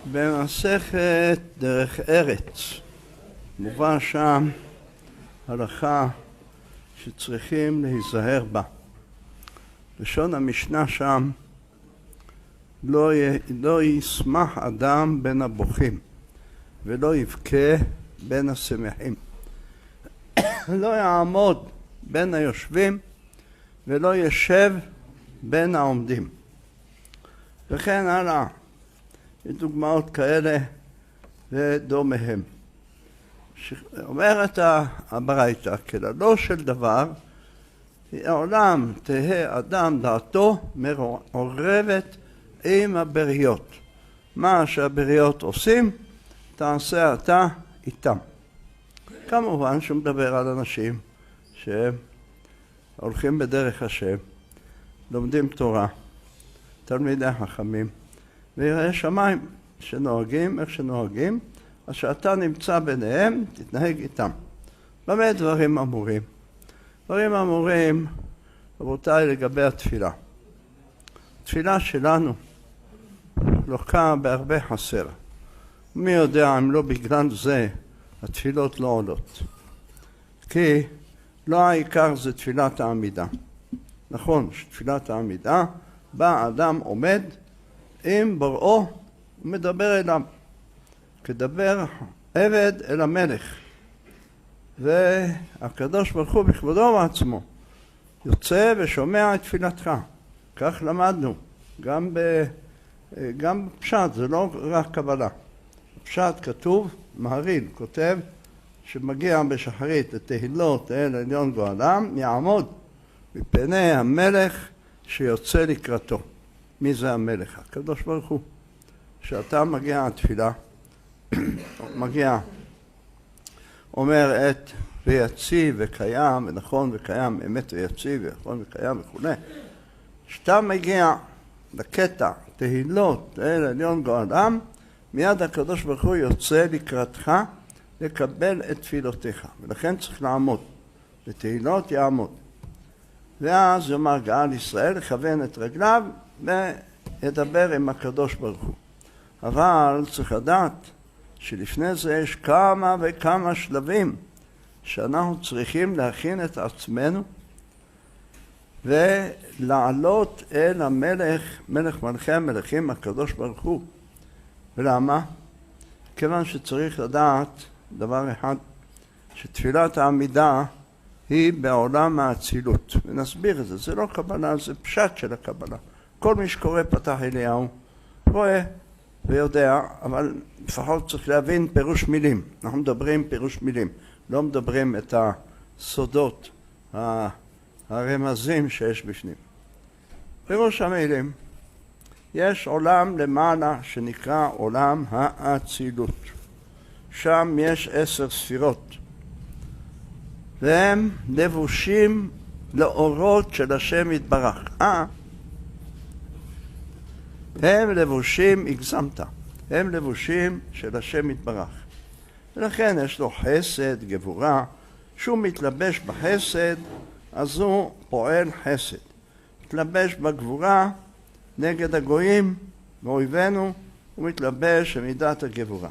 במסכת דרך ארץ מובא שם הלכה שצריכים להיזהר בה. לשון המשנה שם, לא ישמח אדם בין הבוכים ולא יבכה בין השמחים. לא יעמוד בין היושבים ולא ישב בין העומדים. וכן הלאה. דוגמאות כאלה ודומיהם. אומרת הברייתא, כללו של דבר, העולם תהא אדם דעתו מעורבת עם הבריות. מה שהבריות עושים, תעשה אתה איתם. כמובן שהוא מדבר על אנשים שהולכים בדרך השם, לומדים תורה, תלמידי חכמים, ויראי שמיים שנוהגים איך שנוהגים, אז שאתה נמצא ביניהם, תתנהג איתם. במה דברים אמורים? דברים אמורים, רבותיי, לגבי התפילה. התפילה שלנו לוקה בהרבה חסר. מי יודע אם לא בגלל זה התפילות לא עולות. כי לא העיקר זה תפילת העמידה. נכון שתפילת העמידה, בא אדם עומד עם בוראו ומדבר אליו. כדבר עבד אל המלך. והקדוש ברוך הוא בכבודו ובעצמו יוצא ושומע את תפילתך. כך למדנו. גם בפשט, זה לא רק קבלה. בפשט כתוב, מהרי"ל כותב, שמגיע בשחרית לתהילות אל עליון גואלם, יעמוד מפני המלך שיוצא לקראתו. מי זה המלך? הקדוש ברוך הוא. כשאתה מגיע לתפילה, מגיע, אומר את ויציב וקיים ונכון וקיים, אמת ויציב ונכון וקיים וכו'. כשאתה מגיע לקטע תהילות אל עליון גואלם, מיד הקדוש ברוך הוא יוצא לקראתך לקבל את תפילותיך, ולכן צריך לעמוד. לתהילות יעמוד. ואז יאמר גאל ישראל, לכוון את רגליו וידבר עם הקדוש ברוך הוא. אבל צריך לדעת שלפני זה יש כמה וכמה שלבים שאנחנו צריכים להכין את עצמנו ולעלות אל המלך, מלך מלכי המלכים, הקדוש ברוך הוא. ולמה? כיוון שצריך לדעת דבר אחד, שתפילת העמידה היא בעולם האצילות. ונסביר את זה, זה לא קבלה, זה פשט של הקבלה. כל מי שקורא פתח אליהו רואה ויודע, אבל לפחות צריך להבין פירוש מילים. אנחנו מדברים פירוש מילים, לא מדברים את הסודות, הרמזים שיש בפנים. פירוש המילים, יש עולם למעלה שנקרא עולם האצילות. שם יש 10 ספירות, והם לבושים לאורות של השם יתברך. הם לבושים, הגזמת, הם לבושים של השם יתברך. ולכן יש לו חסד, גבורה, שהוא מתלבש בחסד, אז הוא פועל חסד. מתלבש בגבורה נגד הגויים ואויבינו, הוא מתלבש במידת הגבורה.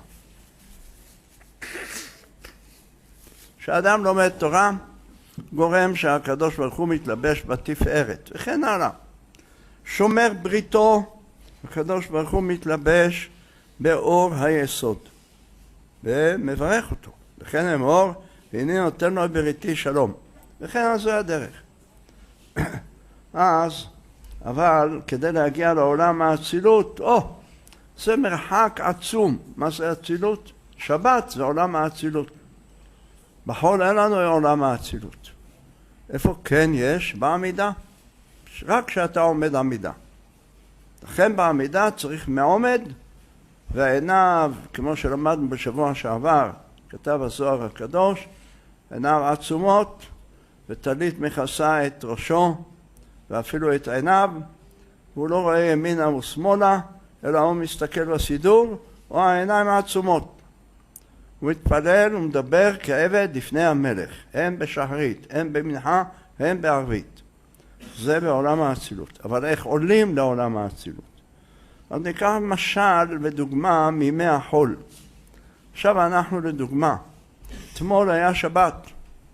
כשאדם לומד תורה, גורם שהקדוש ברוך הוא מתלבש בתפארת, וכן הלאה. שומר בריתו, הקדוש ברוך הוא מתלבש באור היסוד, ומברך אותו. לכן אמור, והנה נותן לו בריתי שלום. וכן אז זה הדרך. אז, אבל כדי להגיע לעולם האצילות, זה מרחק עצום. מה זה אצילות? שבת זה עולם האצילות. בחול אין לנו עולם האצילות. איפה כן יש? בעמידה. רק כשאתה עומד עמידה. לכן בעמידה צריך מעומד, והעיניו, כמו שלמדנו בשבוע שעבר, כתב הזוהר הקדוש, עיניו עצומות, וטלית מכסה את ראשו, ואפילו את עיניו, והוא לא רואה ימינה ושמאלה, אלא הוא מסתכל בסידור, או העיניים העצומות. הוא מתפלל ומדבר כעבד לפני המלך, הן בשחרית, הן במנחה, הן בערבית. זה בעולם האצילות. אבל איך עולים לעולם האצילות? אז ניקח משל ודוגמה מימי החול. עכשיו אנחנו לדוגמה, אתמול היה שבת.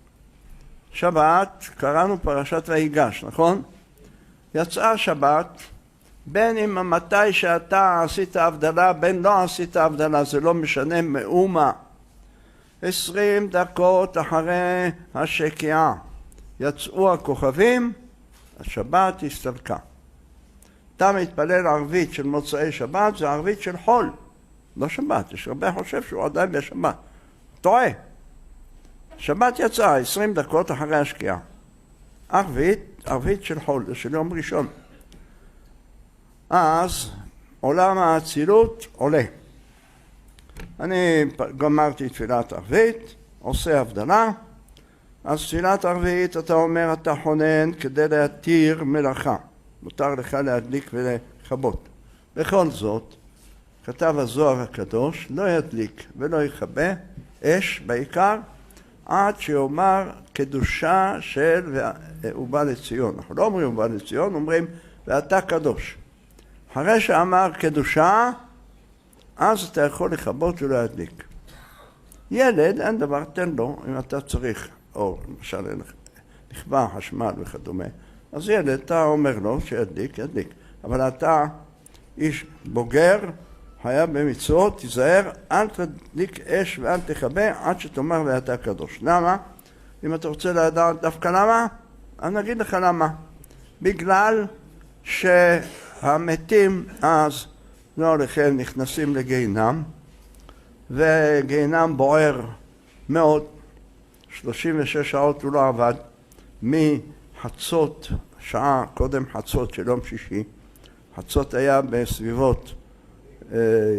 שבת, קראנו פרשת ויגש, נכון? יצאה שבת, בין אם מתי שאתה עשית הבדלה, בין לא עשית הבדלה, זה לא משנה מאומה. 20 דקות אחרי השקיעה יצאו הכוכבים, השבת הסתלקה. אתה מתפלל ערבית של מוצאי שבת, זה ערבית של חול, לא שבת. יש הרבה חושב שהוא עדיין בשבת. טועה. שבת יצאה 20 דקות אחרי השקיעה. ערבית של חול, זה של יום ראשון. אז עולם האצילות עולה. אני גמרתי תפילת ערבית, עושה הבדלה. אז תפילת ערבית אתה אומר אתה חונן כדי להתיר מלאכה. מותר לך להדליק ולכבות. בכל זאת, כתב הזוהר הקדוש, לא ידליק ולא יכבה אש בעיקר, עד שיאמר קדושה של ובא לציון. אנחנו לא אומרים ובא לציון, אומרים ואתה קדוש. אחרי שאמר קדושה, אז אתה יכול לכבות ולהדליק. ילד, אין דבר, תן לו, אם אתה צריך, או למשל נכבה חשמל וכדומה, אז ילד, אתה אומר לו שידליק, ידליק. אבל אתה איש בוגר, היה במצוות, תיזהר, אל תדליק אש ואל תכבה עד שתאמר ואתה קדוש. למה? אם אתה רוצה לדעת דווקא למה, אני אגיד לך למה. בגלל שהמתים אז לא לכם נכנסים לגיהינם, וגיהינם בוער מאוד, 36 שעות הוא לא עבד, מחצות, שעה קודם חצות של יום שישי, חצות היה בסביבות 11:39,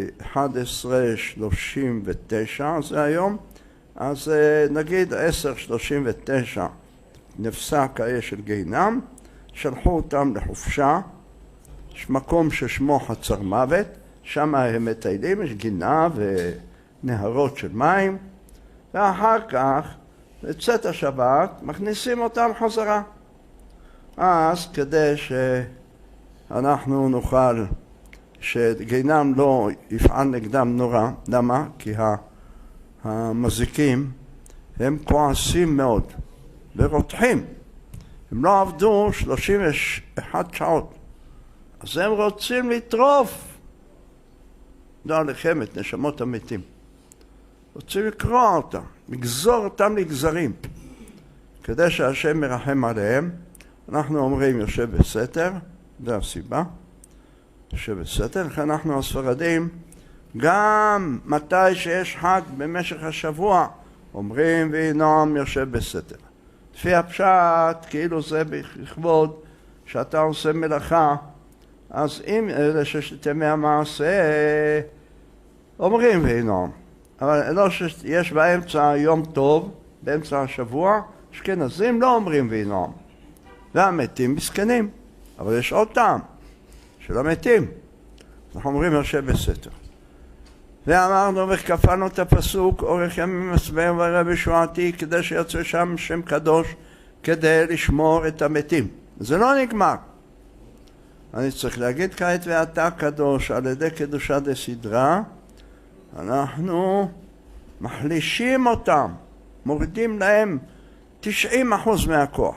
זה היום, אז נגיד 10:39 נפסק האש של גיהינם, שלחו אותם לחופשה, יש מקום ששמו חצר מוות, שם הם מטיילים, יש גינה ונהרות של מים, ואחר כך בצאת השבת מכניסים אותם חזרה. אז כדי שאנחנו נוכל שגיהינם לא יפעל נגדם נורא. למה? כי המזיקים הם כועסים מאוד ורותחים. הם לא עבדו 31 שעות, אז הם רוצים לטרוף, לא עליכם, את נשמות המתים. רוצים לקרוע אותם, לגזור אותם לגזרים. כדי שהשם מרחם עליהם, אנחנו אומרים יושב בסתר, זה הסיבה. יושב בסתר, לכן אנחנו הספרדים, גם מתי שיש חג במשך השבוע, אומרים וינועם יושב בסתר. לפי הפשט, כאילו זה בכבוד, שאתה עושה מלאכה, אז אם אלה ששת ימי המעשה, אומרים וינועם. אבל לא שיש באמצע יום טוב, באמצע השבוע, אשכנזים לא אומרים וינועם. והמתים מסכנים, אבל יש עוד טעם. של המתים. אנחנו אומרים יושב בסתר. ואמרנו וכפלנו את הפסוק אורך ימים מסבר ורב ישועתי כדי שיצא שם שם קדוש כדי לשמור את המתים. זה לא נגמר. אני צריך להגיד כעת ואתה קדוש על ידי קדושה דסדרה, אנחנו מחלישים אותם, מורידים להם 90% מהכוח.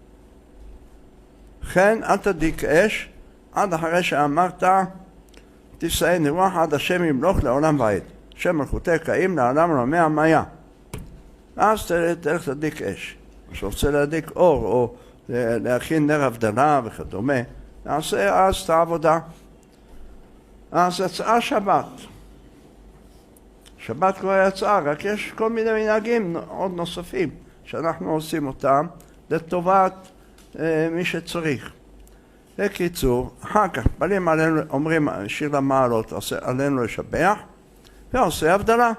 כן, אל תדליק אש עד אחרי שאמרת תישא נרוח עד השם ימלוך לעולם ועד, שם מלכותי קיים לעולם עולמי המאיה. אז תלך תדליק אש. מי שרוצה להדליק אור או להכין נר הבדלה וכדומה, נעשה אז את העבודה. אז יצאה שבת. שבת כבר יצאה, רק יש כל מיני מנהגים עוד נוספים שאנחנו עושים אותם לטובת מי שצריך. בקיצור, אחר כך פלים עלינו, אומרים שיר למעלות, עלינו לשבח, ועושה הבדלה.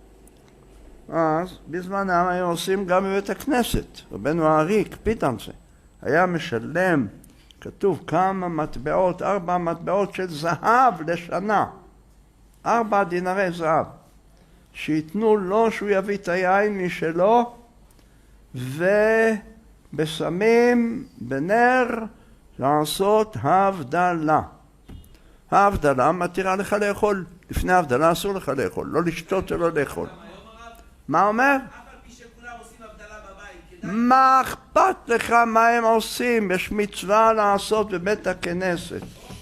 אז בזמנם היו עושים גם בבית הכנסת. רבנו הארי הקפיד על זה. היה משלם, כתוב כמה מטבעות, 4 מטבעות של זהב לשנה. 4 דינרי זהב. שיתנו לו שהוא יביא את היין משלו, ובסמים, בנר, לעשות הבדלה. ההבדלה מתירה לך לאכול. לפני ההבדלה אסור לך לאכול, לא לשתות ולא לאכול. מה אומר? מה אכפת לך מה הם עושים? יש מצווה לעשות בבית הכנסת.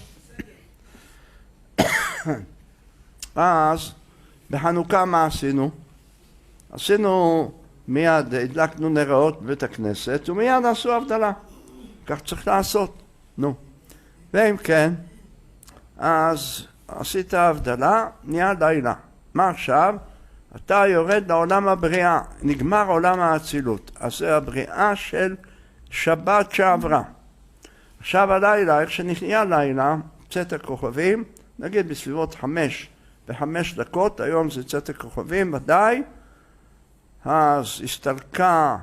אז בחנוכה מה עשינו? עשינו מיד, הדלקנו נרות בבית הכנסת ומיד עשו הבדלה. כך צריך לעשות. נו. ואם כן, אז עשית הבדלה, נהיה לילה. מה עכשיו? אתה יורד לעולם הבריאה, נגמר עולם האצילות. אז זה הבריאה של שבת שעברה. עכשיו הלילה, איך שנהיה לילה, צאת הכוכבים, נגיד בסביבות 5:05, היום זה צאת הכוכבים, ודאי, אז הסתלקה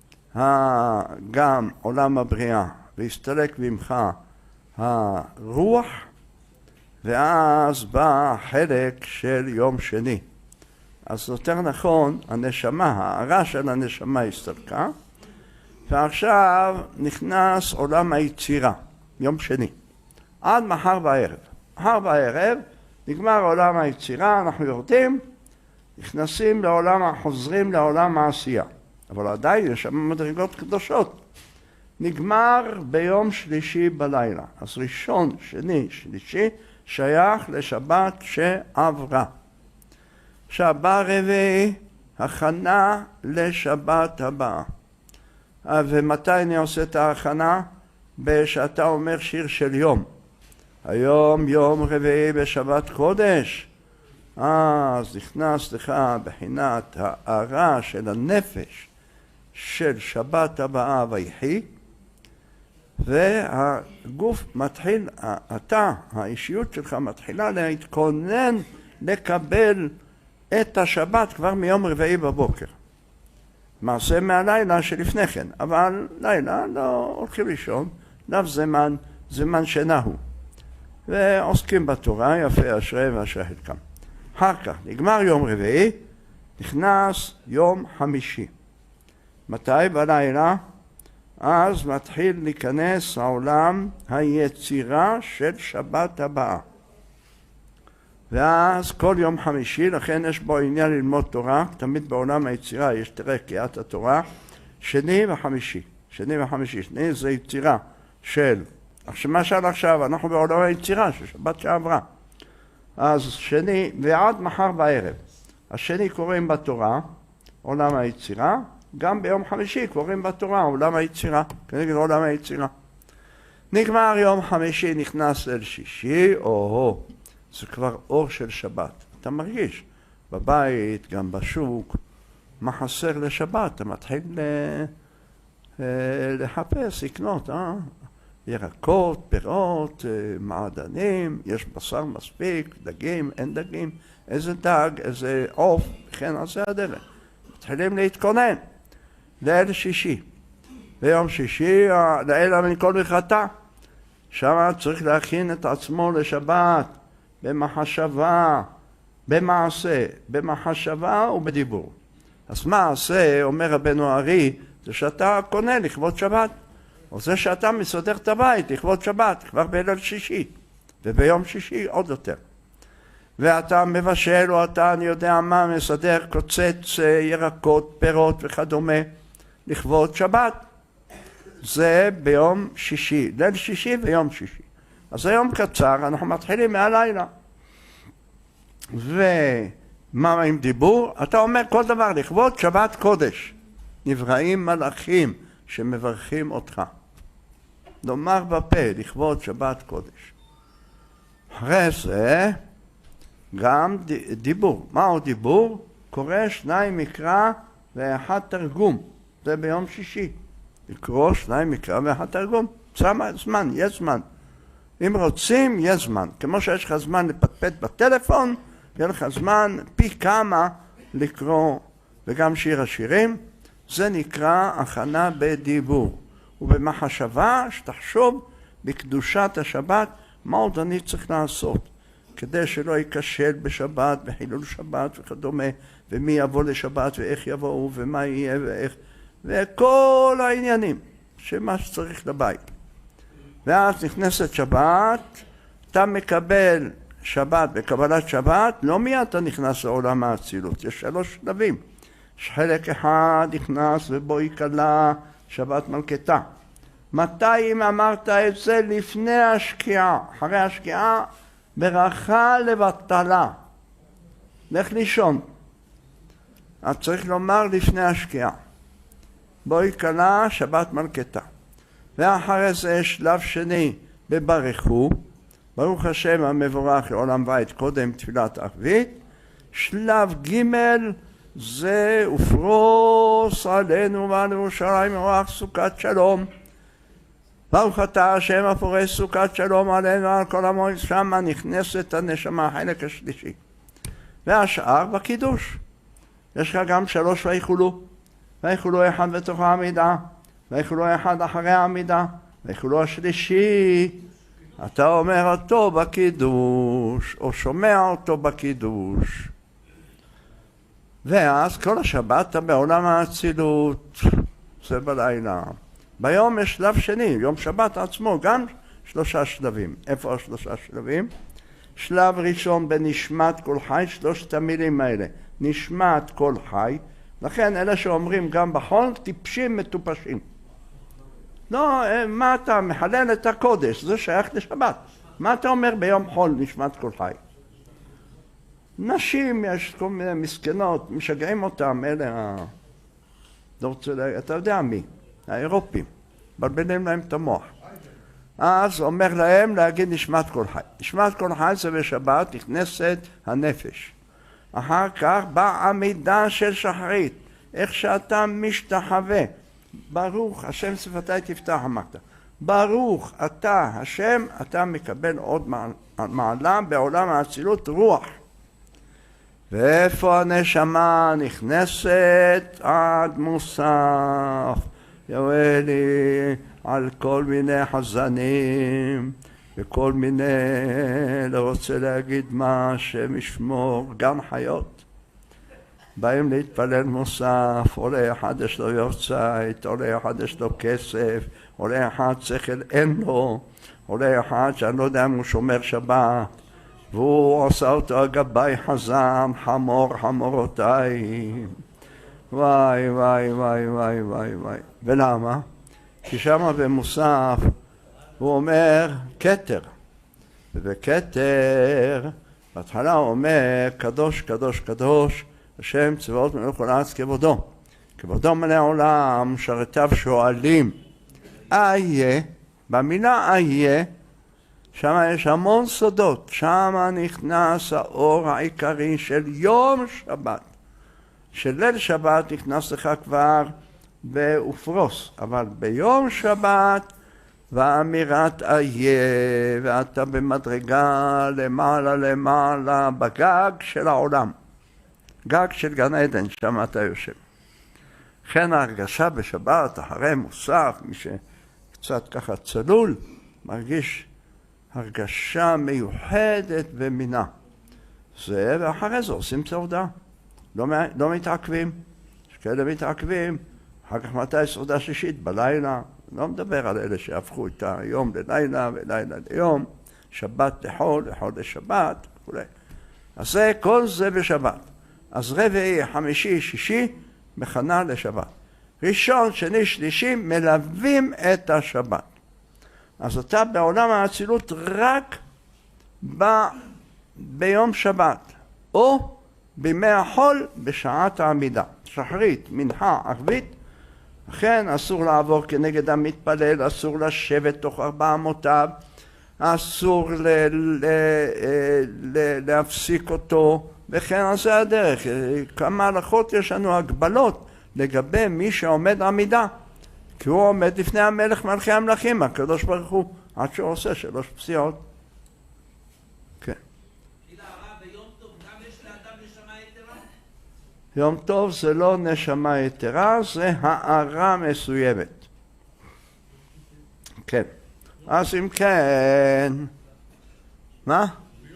גם עולם הבריאה, והסתלק ממך הרוח, ואז בא החלק של יום שני. אז יותר נכון, הנשמה, הערה של הנשמה הסתלקה, ועכשיו נכנס עולם היצירה, יום שני, עד מחר בערב. מחר בערב נגמר עולם היצירה, אנחנו יורדים, נכנסים לעולם, חוזרים לעולם העשייה. אבל עדיין יש שם מדרגות קדושות. נגמר ביום שלישי בלילה. אז ראשון, שני, שלישי, שייך לשבת שעברה. שבת רביעי, הכנה לשבת הבאה. ומתי אני עושה את ההכנה? בשאתה אומר שיר של יום. היום יום רביעי בשבת קודש. אז נכנס לך בחינת הערה של הנפש של שבת הבאה ויחי, והגוף מתחיל, אתה, האישיות שלך מתחילה להתכונן לקבל את השבת כבר מיום רביעי בבוקר. מעשה מהלילה שלפני כן, אבל לילה לא הולכים לישון, לאו זמן שינה הוא. ועוסקים בתורה, יפה אשרי ואשרי חלקם. אחר כך, נגמר יום רביעי, נכנס יום חמישי. מתי? בלילה? אז מתחיל להיכנס העולם היצירה של שבת הבאה. ואז כל יום חמישי, לכן יש בו עניין ללמוד תורה, תמיד בעולם היצירה יש תראה קריאת התורה, שני וחמישי. שני זה יצירה של, למשל עכשיו, אנחנו בעולם היצירה של שבת שעברה. אז שני, ועד מחר בערב. השני קוראים בתורה, עולם היצירה, גם ביום חמישי קוראים בתורה, עולם היצירה, כנגד עולם היצירה. נגמר יום חמישי, נכנס אל שישי, זה כבר אור של שבת. אתה מרגיש, בבית, גם בשוק, מה חסר לשבת? אתה מתחיל לחפש, לקנות, ירקות, פירות, מעדנים, יש בשר מספיק, דגים, אין דגים, איזה דג, איזה עוף, וכן על זה הדרך. מתחילים להתכונן ליל שישי. ביום שישי, לילה מכל מחרתה. שם צריך להכין את עצמו לשבת, במחשבה, במעשה, במחשבה ובדיבור. אז מעשה, אומר רבנו הארי, זה שאתה קונה לכבוד שבת. או זה שאתה מסדר את הבית לכבוד שבת, כבר בליל שישי, וביום שישי עוד יותר. ואתה מבשל, או אתה, אני יודע מה, מסדר, קוצץ ירקות, פירות וכדומה, לכבוד שבת. זה ביום שישי, ליל שישי ויום שישי. אז היום קצר, אנחנו מתחילים מהלילה. ומה עם דיבור? אתה אומר כל דבר לכבוד שבת קודש. נבראים מלאכים שמברכים אותך. לומר בפה, לכבוד שבת קודש. אחרי זה, גם דיבור. מהו דיבור? קורא 2 מקרא ו1 תרגום. זה ביום שישי. לקרוא 2 מקרא ו1 תרגום. זמן, יש זמן. אם רוצים, יש זמן. כמו שיש לך זמן לפטפט בטלפון, יהיה לך זמן פי כמה לקרוא, וגם שיר השירים. זה נקרא הכנה בדיבור. ובמחשבה שתחשוב בקדושת השבת, מה עוד אני צריך לעשות, כדי שלא ייכשל בשבת, בחילול שבת וכדומה, ומי יבוא לשבת ואיך יבואו ומה יהיה ואיך, וכל העניינים שמה שצריך לבית. ואז נכנסת שבת, כשאתה מקבל שבת, בקבלת שבת, לא מיד אתה נכנס לעולם האצילות, יש 3 שלבים. יש חלק אחד נכנס ובו יקלה שבת מלכתה. מתי אם אמרת את זה? לפני השקיעה, אחרי השקיעה ברכה לבטלה. לך לישון. אז צריך לומר לפני השקיעה. בו יקלה שבת מלכתה. ואחרי זה שלב שני בברכו. ברוך השם המבורך לעולם בית קודם תפילת ערבית. שלב ג' זה ופרוס עלינו ועל ירושלים רוח סוכת שלום. ברוך אתה השם הפורש סוכת שלום עלינו על כל עמו, שמה נכנסת הנשמה החלק השלישי. והשאר בקידוש. יש לך גם 3 ויחולו. ויחולו אחד בתוך העמידה, ויחולו אחד אחרי העמידה, ויחולו השלישי. אתה אומר אותו בקידוש, או שומע אותו בקידוש. ואז כל השבת אתה בעולם האצילות, זה בלילה. ביום יש שלב שני, יום שבת עצמו, גם 3 שלבים. איפה 3 שלבים? שלב ראשון בנשמת כל חי, 3 המילים האלה. נשמת כל חי, לכן אלה שאומרים גם בחול, טיפשים מטופשים. לא, מה אתה מחלל את הקודש, זה שייך לשבת. מה אתה אומר ביום חול נשמת כל חי? נשים, יש כל מיני מסכנות, משגעים אותם, אלה, אתה יודע מי, האירופים, בלבלים להם את המוח. אז אומר להם להגיד נשמת כל חי. נשמת כל חי זה בשבת, נכנסת הנפש. אחר כך בעמידה של שחרית, איך שאתה משתחווה. ברוך השם שפתי תפתח אמרת. ברוך אתה השם, אתה מקבל עוד מעלה בעולם האצילות רוח. ואיפה הנשמה נכנסת? עד מוסף. יואל לי על כל מיני חזנים וכל מיני, לא רוצה להגיד מה, השם ישמור, גן חיות. באים להתפלל מוסף, עולה אחד יש לו יורצייט, עולה אחד יש לו כסף, עולה אחד שכל אין לו, עולה אחד שאני לא יודע אם הוא שומר שבת, והוא עושה אותו הגבי חזן, חמור חמורותיי. וואי וואי וואי וואי וואי וואי. ולמה? כי שמה במוסף הוא אומר כתר, ובכתר בהתחלה הוא אומר קדוש קדוש קדוש השם צבאות מלך הארץ כבודו, כבודו מלא העולם, שרתיו שואלים. איה, במילה איה, שם יש המון סודות, שם נכנס האור העיקרי של יום שבת. של ליל שבת נכנס לך כבר באופרוס, אבל ביום שבת ואמירת איה, ואתה במדרגה למעלה למעלה בגג של העולם. גג של גן עדן, שם אתה יושב. לכן ההרגשה בשבת, אחרי מוסף, מי שקצת ככה צלול, מרגיש הרגשה מיוחדת ומינה. זה, ואחרי זה עושים סעודה. לא מתעכבים. יש כאלה מתעכבים, אחר כך מתי סעודה שישית? בלילה. לא מדבר על אלה שהפכו את היום ללילה ולילה ליום, שבת לחול, לחול לשבת, וכו'. אז זה, כל זה בשבת. אז רביעי, חמישי, שישי, מכנה לשבת. ראשון, שני, שלישי, מלווים את השבת. אז אתה בעולם האצילות רק ביום שבת, או בימי החול בשעת העמידה. שחרית, מנחה, ערבית, לכן אסור לעבור כנגד המתפלל, אסור לשבת תוך 4 אמותיו, אסור להפסיק אותו, וכן על זה הדרך. כמה הלכות יש לנו הגבלות לגבי מי שעומד עמידה, כי הוא עומד לפני המלך מלכי המלכים, הקדוש ברוך הוא, עד שהוא עושה 3 פסיעות. כן. ביום טוב גם יש לאדם נשמה יתרה? יום טוב זה לא נשמה יתרה, זה הערה מסוימת. כן. אז אם כן, מה?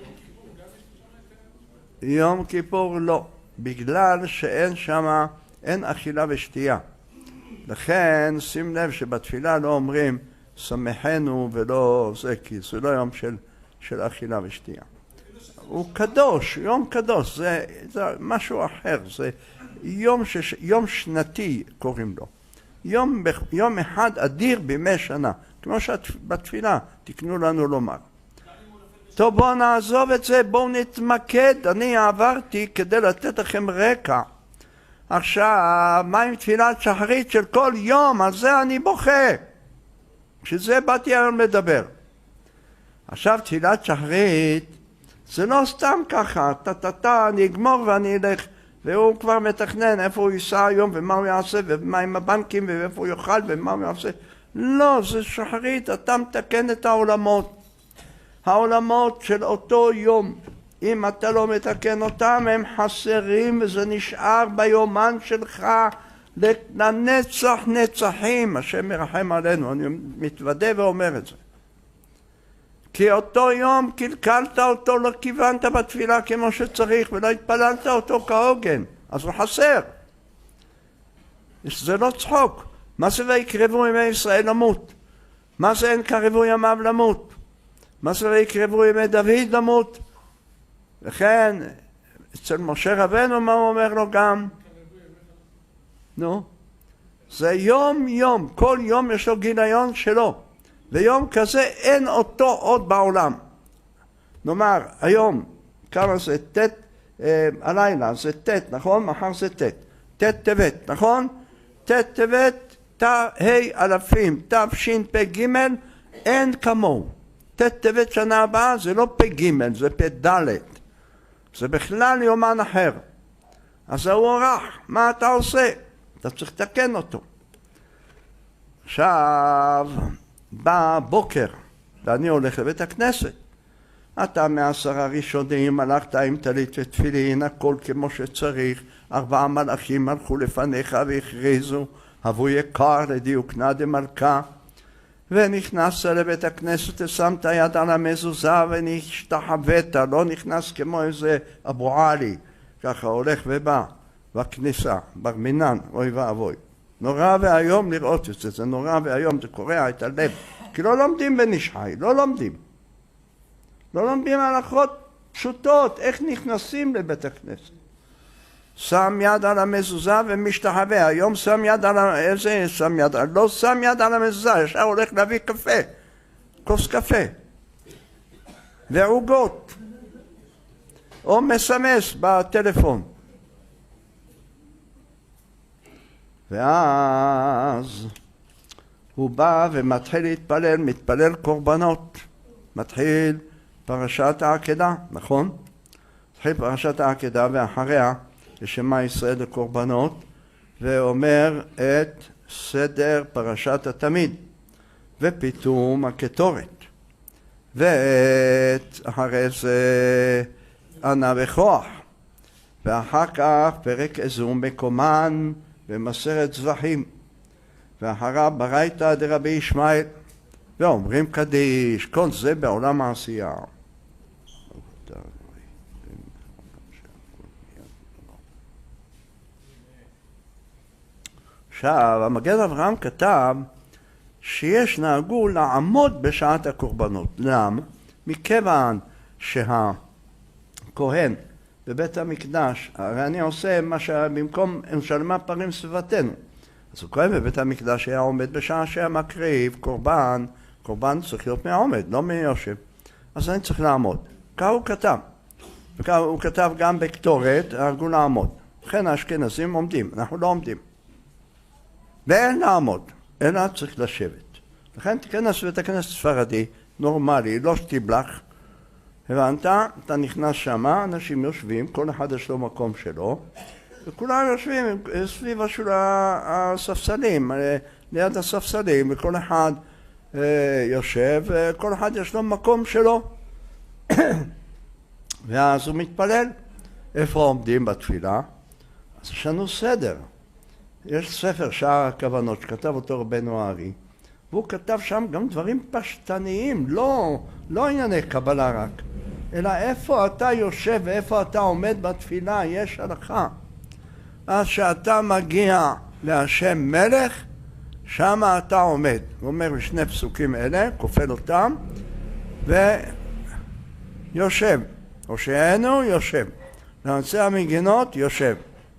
יום כיפור לא, בגלל שאין שמה, אין אכילה ושתייה. לכן שים לב שבתפילה לא אומרים שמחנו ולא זה, כי זה לא יום של של אכילה ושתייה. הוא קדוש, יום קדוש, זה משהו אחר, זה יום שנתי קוראים לו. יום אחד אדיר בימי שנה, כמו שבתפילה תקנו לנו לומר. טוב, בואו נעזוב את זה, בואו נתמקד. אני עברתי כדי לתת לכם רקע. עכשיו, מה עם תפילת שחרית של כל יום? על זה אני בוכה. שזה באתי היום לדבר. עכשיו, תפילת שחרית זה לא סתם ככה, אני אגמור ואני אלך, והוא כבר מתכנן איפה הוא ייסע היום ומה הוא יעשה ומה עם הבנקים ואיפה הוא יאכל ומה הוא יעשה. לא, זה שחרית, אתה מתקן את העולמות. העולמות של אותו יום, אם אתה לא מתקן אותם, הם חסרים וזה נשאר ביומן שלך לנצח נצחים. השם מרחם עלינו, אני מתוודה ואומר את זה. כי אותו יום קלקלת אותו, לא כיוונת בתפילה כמו שצריך ולא התפללת אותו כהוגן, אז הוא חסר. זה לא צחוק. מה זה ויקרבו ימי ישראל למות? מה זה אין קרבו ימיו למות? מה זה ויקרבו ימי דוד למות? וכן, אצל משה רבנו מה הוא אומר לו גם? נו, זה יום יום, כל יום יש לו גיליון שלו. ויום כזה אין אותו עוד בעולם. נאמר, היום, כמה זה? הלילה זה נכון? מחר זה טבת, נכון? טבת, תה' אלפים, תשפ"ג, אין כמוהו. טבת שנה הבאה זה לא פ"ג, זה פ"ד. זה בכלל יומן אחר. אז הוא אורך, מה אתה עושה? אתה צריך לתקן אותו. עכשיו, בבוקר, ואני הולך לבית הכנסת. אתה מ10 ראשונים, הלכת עם טלית ותפילין, הכל כמו שצריך. 4 מלאכים הלכו לפניך והכריזו, הבו יקר לדיוק נא דמלכה. ונכנסת לבית הכנסת ושמת יד על המזוזה ונשתחווית, לא נכנס כמו איזה אבו עלי, ככה הולך ובא בכניסה, בר מינן, אוי ואבוי. נורא והיום לראות את זה, זה נורא והיום, זה קורע את הלב, כי לא לומדים בנשחי, לא לומדים הלכות פשוטות, איך נכנסים לבית הכנסת. שם יד על המזוזה ומשתחווה, היום שם יד על איזה שם יד? לא שם יד על המזוזה, ישר הולך להביא קפה, כוס קפה, ועוגות, או מסמס בטלפון. ואז הוא בא ומתחיל להתפלל, מתפלל קורבנות, מתחיל פרשת העקדה, נכון? מתחיל פרשת העקדה ואחריה לשמע ישראל לקורבנות, ואומר את סדר פרשת התמיד, ופתאום הקטורת, ואת אחרי זה ענה וכוח, ואחר כך פרק איזום מקומן ומסרת זבחים, ואחריו ברייתא דרבי ישמעאל, ואומרים קדיש, כל זה בעולם העשייה. עכשיו, המגן אברהם כתב שיש נהגו לעמוד בשעת הקורבנות. למה? מכיוון שהכהן בבית המקדש, הרי אני עושה מה שבמקום משלמה פרים סביבתנו. אז הכהן בבית המקדש היה עומד בשעה שהיה מקריב קורבן, קורבן צריך להיות מהעומד, לא מיושב. אז אני צריך לעמוד. כך הוא כתב. הוא כתב גם בקטורת, נהגו לעמוד. לכן האשכנזים עומדים, אנחנו לא עומדים. ואין לעמוד, אלא צריך לשבת. לכן תיכנס לבית הכנסת ספרדי, נורמלי, לא שתבלח. הבנת? אתה נכנס שמה, אנשים יושבים, כל אחד יש לו מקום שלו, וכולם יושבים סביב הספסלים, ליד הספסלים, וכל אחד יושב, וכל אחד יש לו מקום שלו. ואז הוא מתפלל. איפה עומדים בתפילה? אז יש לנו סדר. יש ספר שער הכוונות שכתב אותו רבנו הארי, והוא כתב שם גם דברים פשטניים, לא ענייני קבלה רק, אלא איפה אתה יושב ואיפה אתה עומד בתפילה, יש הלכה. אז שאתה מגיע להשם מלך, שם אתה עומד. הוא אומר בשני פסוקים אלה, כופל אותם, יושב. הושענו, יושב. לנצח מנגינות, יושב.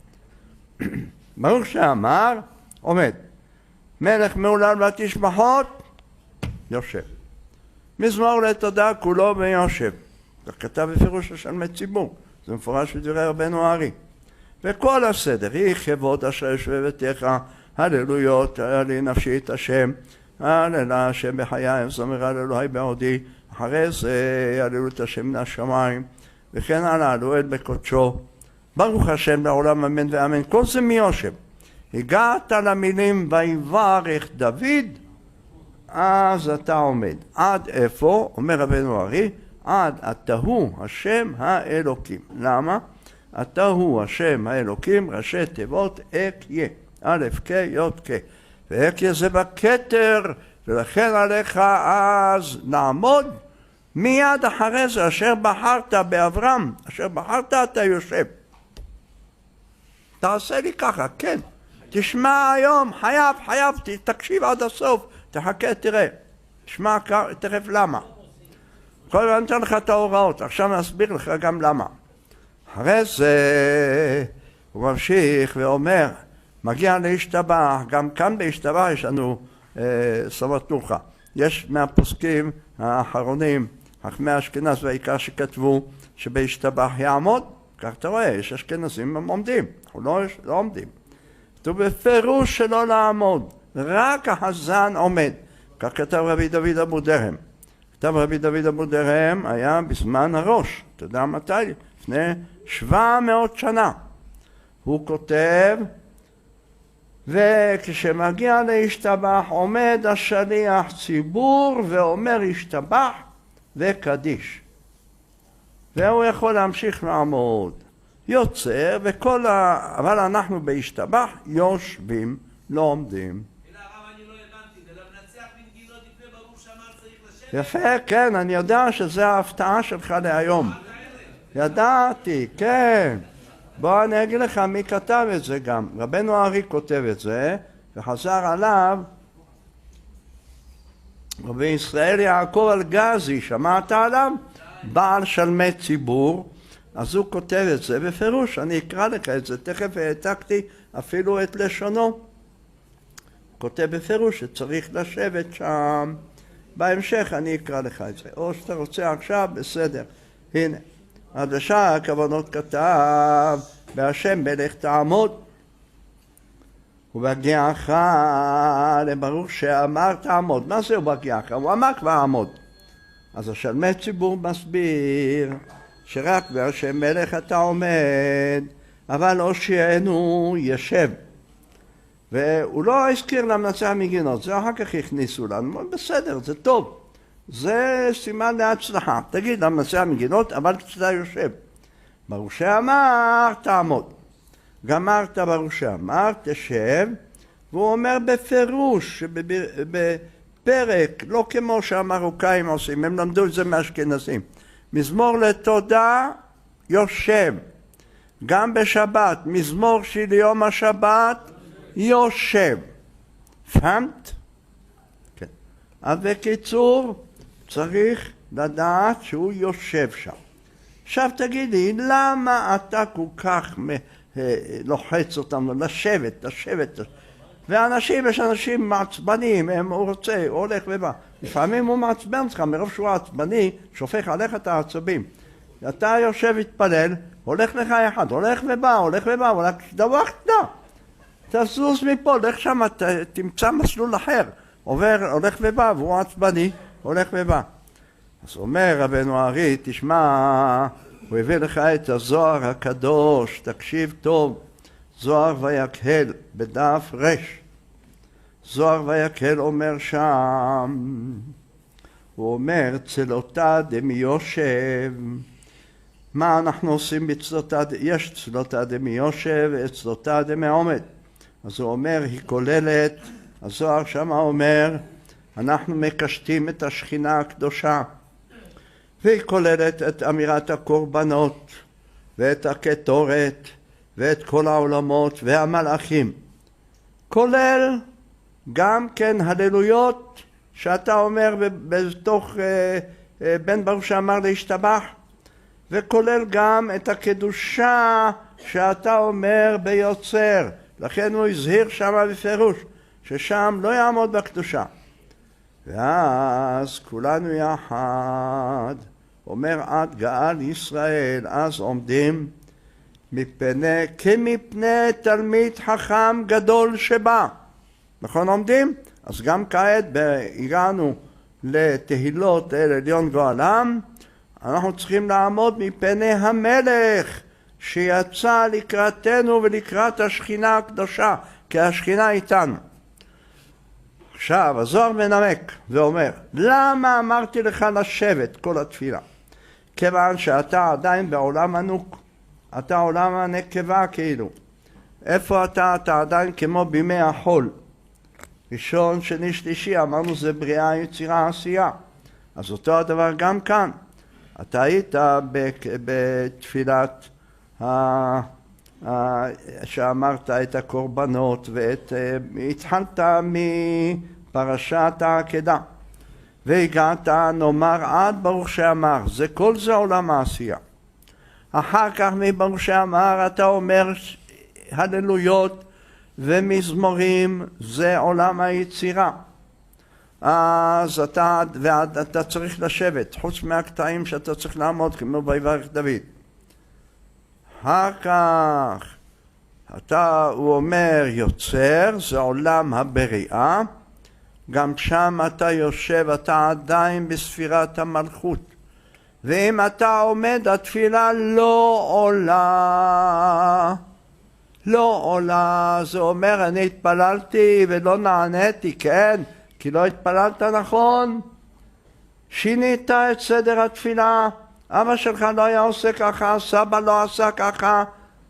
ברוך שאמר, עומד. מלך מהולל ותשבחות, יושב. מזמור לתודה כולו ויושב. כך כתב בפירוש השלמי ציבור. זה מפורש בדברי רבנו הארי. וכל הסדר, היא כבוד אשר יושב בביתך, הללויות, הללי נפשי את השם, הללה השם בחיי, זמר הללוהי בעודי, אחרי זה הללו את השם מן השמיים, וכן הלאה, הלואל בקודשו. ברוך השם לעולם אמן ואמן. כל זה מיושב. הגעת למילים ויברך דוד, אז אתה עומד. עד איפה? אומר רבנו הארי, עד אתה הוא השם האלוקים. למה? אתה הוא השם האלוקים, ראשי תיבות אקיה. א' כ' י' כ'. ואקיה זה בכתר, ולכן עליך אז לעמוד מיד אחרי זה, אשר בחרת באברהם, אשר בחרת אתה יושב. תעשה לי ככה, כן. תשמע היום, חייב, תקשיב עד הסוף, תחכה, תראה. תשמע תכף למה. כל הזמן נתן לך את ההוראות, עכשיו נסביר לך גם למה. אחרי זה הוא ממשיך ואומר, מגיע להשתבח, גם כאן בהשתבח יש לנו סבת נוחה. יש מהפוסקים האחרונים, חכמי אשכנז והעיקר שכתבו שבהשתבח יעמוד, כך אתה רואה, יש אשכנזים הם עומדים, אנחנו לא עומדים. כתוב בפירוש שלא לעמוד, רק החזן עומד, כך כתב רבי דוד אבודרהם. כתב רבי דוד אבודרהם היה בזמן הראש, אתה יודע מתי? לפני 700 שנה. הוא כותב, וכשמגיע להשתבח עומד השליח ציבור ואומר השתבח וקדיש. והוא יכול להמשיך לעמוד. יוצר אבל אנחנו בהשתבח יושבים, לא עומדים. אלא הרב אני לא הבנתי, זה למנצח מנגינות לפני ברוך שאמר צריך לשבת. יפה, כן, אני יודע שזה ההפתעה שלך להיום. ידעתי, כן. בוא אני אגיד לך מי כתב את זה גם. רבנו הארי כותב את זה, וחזר עליו רבי ישראל יעקב אלגזי, שמעת עליו? בעל שלמי ציבור. אז הוא כותב את זה בפירוש, אני אקרא לך את זה, תכף העתקתי אפילו את לשונו. כותב בפירוש שצריך לשבת שם. בהמשך אני אקרא לך את זה. או שאתה רוצה עכשיו, בסדר. הנה. עד לשאר הכוונות כתב, בהשם מלך תעמוד, ובהגיעך לברוך שאמר תעמוד. מה זה ובהגיעך? הוא אמר כבר עמוד. אז השלמי ציבור מסביר שרק בהשם מלך אתה עומד, אבל הושיענו ישב. והוא לא הזכיר למנצח מנגינות, זה אחר כך הכניסו לנו, בסדר, זה טוב. זה סימן להצלחה. תגיד למנצח מנגינות, אבל כשאתה יושב. ברוך שאמר, תעמוד. גמרת ברוך שאמר, תשב. והוא אומר בפירוש, שבפרק, לא כמו שהמרוקאים עושים, הם למדו את זה מאשכנזים. מזמור לתודה, יושב. גם בשבת, מזמור של יום השבת, יושב. פהמת? כן. אז בקיצור, צריך לדעת שהוא יושב שם. עכשיו תגידי, למה אתה כל כך לוחץ אותנו לשבת? ואנשים, יש אנשים מעצבנים, הוא רוצה, הוא הולך ובא. לפעמים הוא מעצבן לך, מרוב שהוא עצבני, שופך עליך את העצבים. אתה יושב התפלל, הולך לך אחד, הולך ובא, הולך דבר קטנה. תזוז מפה, לך שם, תמצא מסלול אחר. הולך ובא, והוא עצבני, הולך ובא. אז אומר רבנו הארי, תשמע, הוא הביא לך את הזוהר הקדוש, תקשיב טוב, זוהר ויקהל, בדף רש. זוהר ויקהל אומר שם, הוא אומר, צלותה דמיושב. מה אנחנו עושים בצלותה? יש צלותה דמיושב וצלותה דמעומד. אז הוא אומר, היא כוללת, הזוהר שם אומר, אנחנו מקשטים את השכינה הקדושה, והיא כוללת את אמירת הקורבנות, ואת הקטורת, ואת כל העולמות והמלאכים. כולל גם כן הללויות, שאתה אומר בתוך בן ברוך שאמר להשתבח, וכולל גם את הקדושה שאתה אומר ביוצר. לכן הוא הזהיר שם בפירוש, ששם לא יעמוד בקדושה. ואז כולנו יחד, אומר עד גאל ישראל, אז עומדים כמפני תלמיד חכם גדול שבא. נכון עומדים? אז גם כעת הגענו לתהילות אל עליון גואלם, אנחנו צריכים לעמוד מפני המלך שיצא לקראתנו ולקראת השכינה הקדושה, כי השכינה איתנו. עכשיו הזוהר מנמק ואומר, למה אמרתי לך לשבת כל התפילה? כיוון שאתה עדיין בעולם ענוק, אתה עולם הנקבה כאילו. איפה אתה? אתה עדיין כמו בימי החול. ראשון, שני, שלישי, אמרנו זה בריאה, יצירה, עשייה. אז אותו הדבר גם כאן. אתה היית בתפילת שאמרת את הקורבנות והתחלת מפרשת העקדה והגעת נאמר עד ברוך שאמר, כל זה עולם העשייה. אחר כך מברוך שאמר אתה אומר הללויות ומזמורים, זה עולם היצירה. אז אתה צריך לשבת, חוץ מהקטעים שאתה צריך לעמוד כמו ביברך דוד. אחר כך הוא אומר יוצר, זה עולם הבריאה, גם שם אתה יושב, אתה עדיין בספירת המלכות. ואם אתה עומד, התפילה לא עולה. לא עולה, זה אומר אני התפללתי ולא נעניתי, כן? כי לא התפללת נכון. שינית את סדר התפילה. אבא שלך לא היה עושה ככה, סבא לא עשה ככה,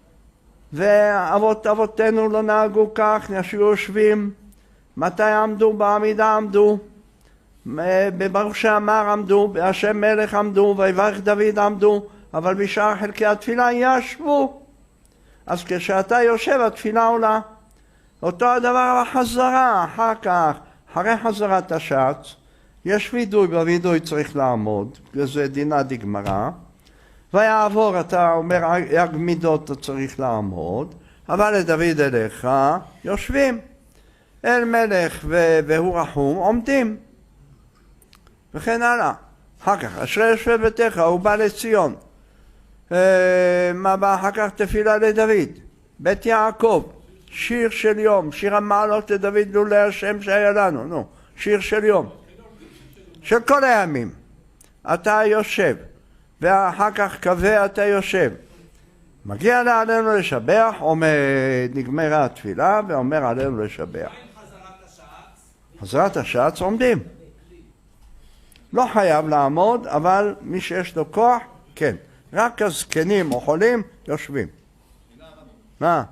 ואבותינו לא נהגו כך, יושבים. מתי עמדו? בעמידה עמדו. בברוך שאמר עמדו, בהשם מלך עמדו, ויברך דוד עמדו, אבל בשאר חלקי התפילה ישבו. אז כשאתה יושב התפילה עולה. אותו הדבר בחזרה, אחר כך, אחרי חזרת השץ, יש וידוי, בוידוי צריך לעמוד, זה דינה דגמרא, ויעבור, אתה אומר, יג מידות אתה צריך לעמוד, אבל לדוד אליך יושבים, אל מלך והוא רחום עומדים, וכן הלאה. אחר כך, אשרי יושב ביתך, הוא בא לציון. מה בא אחר כך? תפילה לדוד, בית יעקב, שיר של יום, שיר המעלות לדוד לולא השם שהיה לנו, נו, שיר של יום, של כל הימים. אתה יושב, ואחר כך קווה אתה יושב. מגיע לעלינו לשבח, נגמרה התפילה, ואומר עלינו לשבח. חזרת השץ עומדים. לא חייב לעמוד, אבל מי שיש לו כוח, כן. רק הזקנים או חולים יושבים. מה?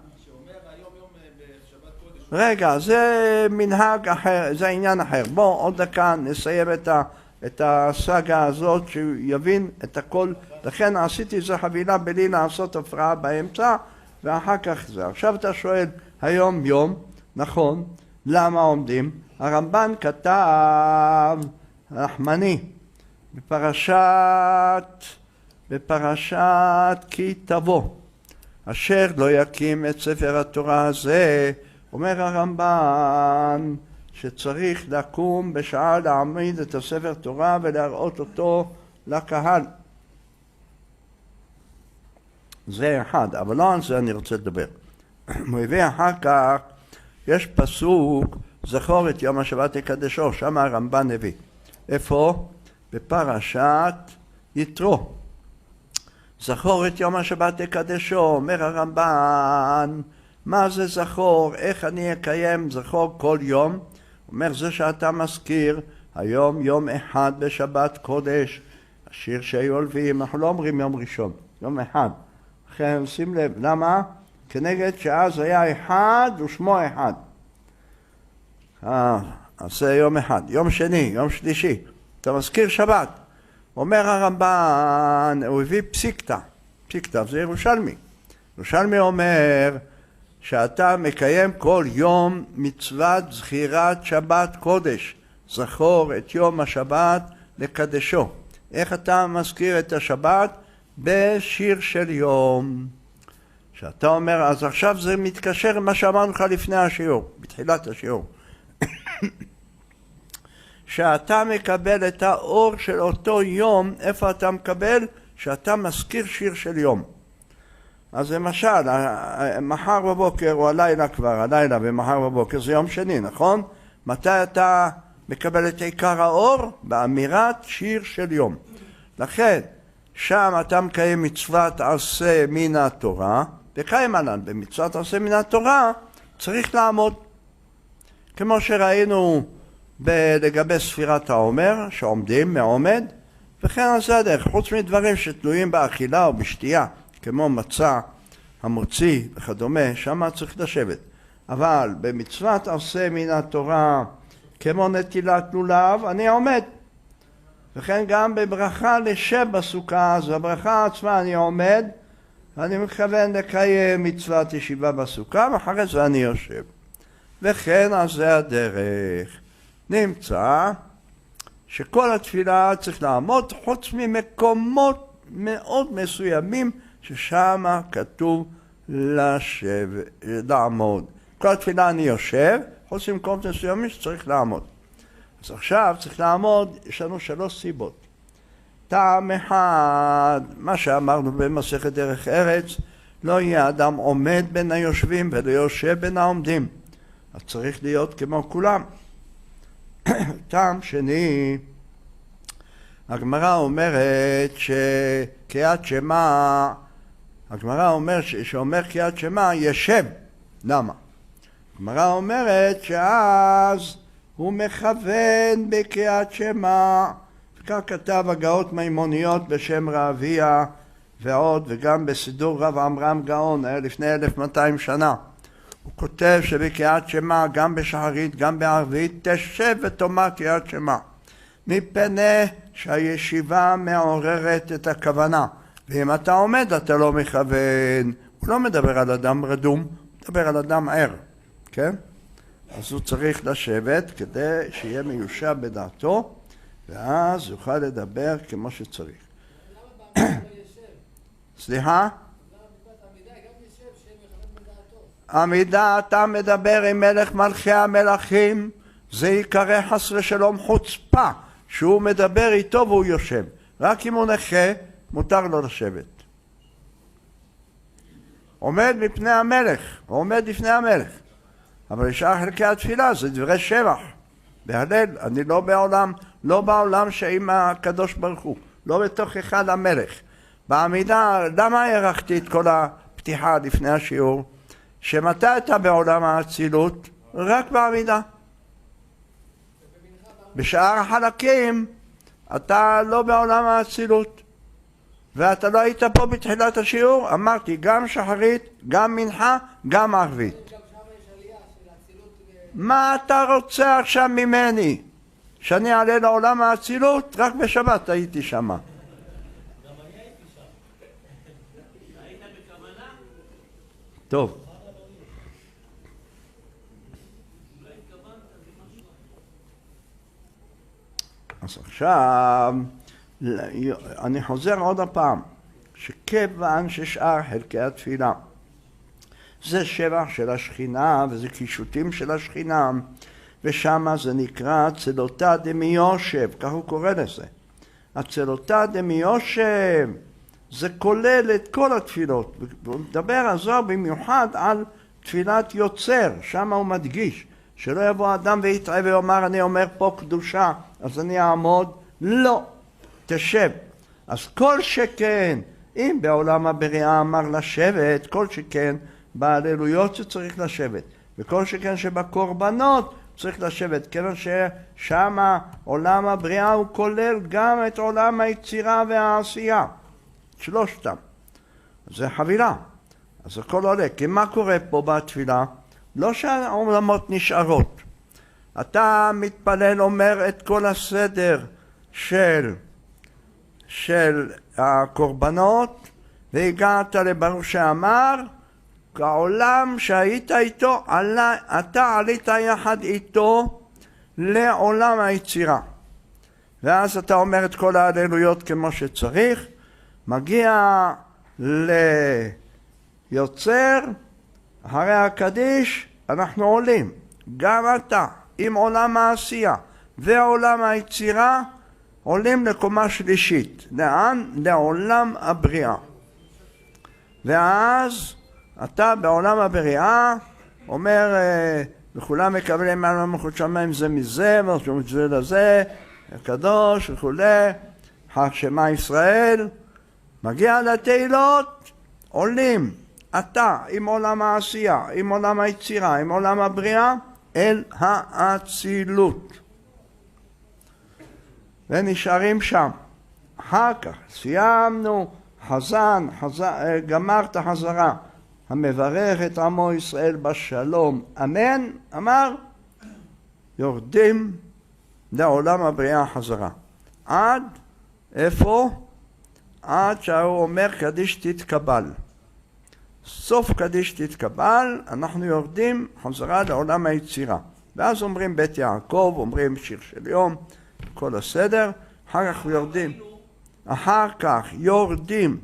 רגע, זה מנהג אחר, זה עניין אחר. בואו עוד דקה נסיים את הסאגה הזאת, שהוא יבין את הכל. לכן עשיתי איזו חבילה בלי לעשות הפרעה באמצע, ואחר כך זה. עכשיו אתה שואל, היום יום, נכון, למה עומדים? הרמב"ן כתב, רחמני, בפרשת כי תבוא, אשר לא יקים את ספר התורה הזה, אומר הרמב"ן שצריך לקום בשעה להעמיד את הספר תורה ולהראות אותו לקהל. זה אחד, אבל לא על זה אני רוצה לדבר. הוא הביא אחר כך, יש פסוק, זכור את יום השבת תקדשו, שם הרמב"ן הביא. איפה? בפרשת יתרו. זכור את יום השבת תקדשו, אומר הרמב"ן, מה זה זכור? איך אני אקיים זכור כל יום? אומר זה שאתה מזכיר, היום יום אחד בשבת קודש, השיר שהיו לוויים, אנחנו לא אומרים יום ראשון, יום אחד. לכן שים לב, למה? כנגד שאז היה אחד ושמו אחד. אז זה יום אחד, יום שני, יום שלישי, אתה מזכיר שבת. אומר הרמב"ן, הוא הביא פסיקתא, זה ירושלמי. ירושלמי אומר שאתה מקיים כל יום מצוות זכירת שבת קודש, זכור את יום השבת לקדשו. איך אתה מזכיר את השבת? בשיר של יום. שאתה אומר, אז עכשיו זה מתקשר עם מה שאמרנו לך לפני השיעור, בתחילת השיעור. שאתה מקבל את האור של אותו יום, איפה אתה מקבל? שאתה מזכיר שיר של יום. אז למשל, מחר בבוקר או הלילה כבר, הלילה ומחר בבוקר זה יום שני, נכון? מתי אתה מקבל את עיקר האור? באמירת שיר של יום. לכן, שם אתה מקיים מצוות עשה מן התורה, וקיים עליו, במצוות עשה מן התורה צריך לעמוד. כמו שראינו לגבי ספירת העומר, שעומדים מעומד, וכן עשה הדרך, חוץ מדברים שתלויים באכילה או בשתייה, כמו מצה, המוציא וכדומה, שם צריך לשבת. אבל במצוות עשה מן התורה, כמו נטילת לולב, אני עומד. וכן גם בברכה לשב בסוכה, אז בברכה עצמה אני עומד, ואני מתכוון לקיים מצוות ישיבה בסוכה, ואחרי זה אני יושב. וכן על זה הדרך. נמצא שכל התפילה צריך לעמוד חוץ ממקומות מאוד מסוימים ששם כתוב לשב, לעמוד. כל התפילה אני יושב, חוץ ממקומות מסוימים שצריך לעמוד. אז עכשיו צריך לעמוד, יש לנו 3 סיבות. טעם אחד, מה שאמרנו במסכת דרך ארץ, לא יהיה אדם עומד בין היושבים ולא יושב בין העומדים. אז צריך להיות כמו כולם. טעם שני, הגמרא אומרת שקריאת שמע, הגמרא אומרת שאומר קריאת שמע ישב. למה? הגמרא אומרת שאז הוא מכוון בקריאת שמע, וכך כתב הגאות מימוניות בשם רעביה ועוד, וגם בסידור רב עמרם גאון, היה לפני 1200 שנה. הוא כותב שבקריאת שמע, גם בשחרית, גם בערבית, תשב ותאמר קריאת שמע. מפני שהישיבה מעוררת את הכוונה. ואם אתה עומד, אתה לא מכוון. הוא לא מדבר על אדם רדום, הוא מדבר על אדם ער. כן? אז הוא צריך לשבת כדי שיהיה מיושב בדעתו, ואז יוכל לדבר כמו שצריך. סליחה? עמידה אתה מדבר עם מלך מלכי המלכים, זה יקרא חסר שלום חוצפה, שהוא מדבר איתו והוא יושב. רק אם הוא נכה, מותר לו לשבת. עומד מפני המלך, עומד לפני המלך. אבל לשאר חלקי התפילה זה דברי שבח. בהלל, אני לא בעולם שעם הקדוש ברוך הוא, לא בתוך אחד המלך. בעמידה, למה הערכתי את כל הפתיחה לפני השיעור? שמתי אתה בעולם האצילות? רק בעמידה. בשאר החלקים אתה לא בעולם האצילות. ואתה לא היית פה בתחילת השיעור, אמרתי גם שחרית, גם מנחה, גם ערבית. מה אתה רוצה עכשיו ממני? שאני אעלה לעולם האצילות? רק בשבת הייתי שמה. גם אני הייתי שם. היית בכוונה? טוב. אז עכשיו אני חוזר עוד הפעם, שכיוון ששאר חלקי התפילה זה שבח של השכינה וזה קישוטים של השכינה, ושם זה נקרא צלותא דמיושב, כך הוא קורא לזה. הצלותא דמיושב זה כולל את כל התפילות, והוא מדבר הזוהר במיוחד על תפילת יוצר, שם הוא מדגיש שלא יבוא אדם ויתראה ויאמר אני אומר פה קדושה אז אני אעמוד, לא, תשב. אז כל שכן, אם בעולם הבריאה אמר לשבת, כל שכן בהללויות שצריך לשבת, וכל שכן שבקורבנות צריך לשבת, כיוון ששם עולם הבריאה הוא כולל גם את עולם היצירה והעשייה, שלושתם. זה חבילה, אז הכל עולה. כי מה קורה פה בתפילה? לא שהעולמות נשארות. אתה מתפלל, אומר את כל הסדר של הקורבנות, והגעת לברוך שאמר, כעולם שהיית איתו, אתה עלית יחד איתו לעולם היצירה. ואז אתה אומר את כל ההללויות כמו שצריך, מגיע ליוצר, אחרי הקדיש אנחנו עולים, גם אתה, עם עולם העשייה ועולם היצירה, עולים לקומה שלישית. לאן? לעולם הבריאה. ואז אתה בעולם הבריאה אומר, וכולם מקבלים מעל מלכות שמיים זה מזה, ושום זה לזה, הקדוש וכולי, חג שמע ישראל, מגיע לתהילות, עולים, אתה עם עולם העשייה, עם עולם היצירה, עם עולם הבריאה, אל האצילות. ונשארים שם. אחר כך סיימנו, גמר את החזרה. המברך את עמו ישראל בשלום, אמן, אמר, יורדים לעולם הבריאה חזרה. עד, איפה? עד שהוא אומר קדיש תתקבל. סוף קדיש תתקבל, אנחנו יורדים חזרה לעולם היצירה. ואז אומרים בית יעקב, אומרים שיר של יום, כל הסדר, אחר כך יורדים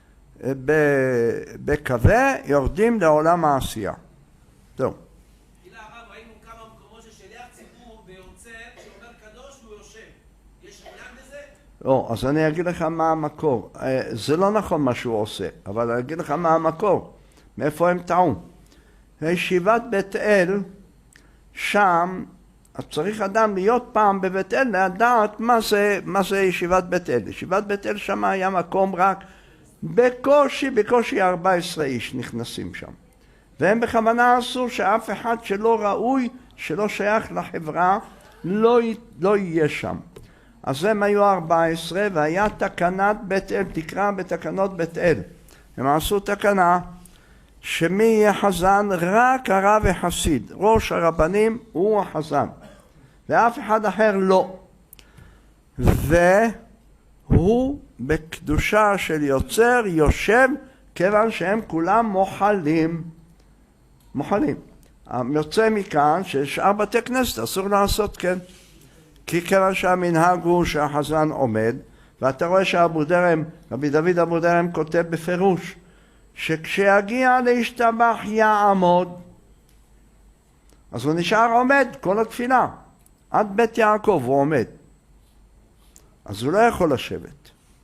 בקווה, יורדים לעולם העשייה. טוב. תהילה הרב, ראינו כמה מקומות ששליח ציבור ויוצא, שאומר קדוש והוא יושב. יש עניין בזה? לא, אז אני אגיד לך מה המקור. זה לא נכון מה שהוא עושה, אבל אני אגיד לך מה המקור. מאיפה הם טעו. בישיבת בית אל, שם, אז צריך אדם להיות פעם בבית אל, לדעת מה זה ישיבת בית אל. ישיבת בית אל שם היה מקום רק בקושי 14 איש נכנסים שם. והם בכוונה עשו שאף אחד שלא ראוי, שלא שייך לחברה, לא יהיה שם. אז הם היו 14 והיה תקנת בית אל, תקרא בתקנות בית אל. הם עשו תקנה שמי יהיה חזן? רק הרב החסיד. ראש הרבנים הוא החזן. ואף אחד אחר לא. והוא בקדושה של יוצר יושב כיוון שהם כולם מוחלים. יוצא מכאן ששאר בתי כנסת אסור לעשות כן. כי כיוון שהמנהג הוא שהחזן עומד, ואתה רואה שאבו דרם, רבי דוד אבו דרם כותב בפירוש, שכשיגיע להשתבח יעמוד, אז הוא נשאר עומד כל התפילה. עד בית יעקב הוא עומד. אז הוא לא יכול לשבת.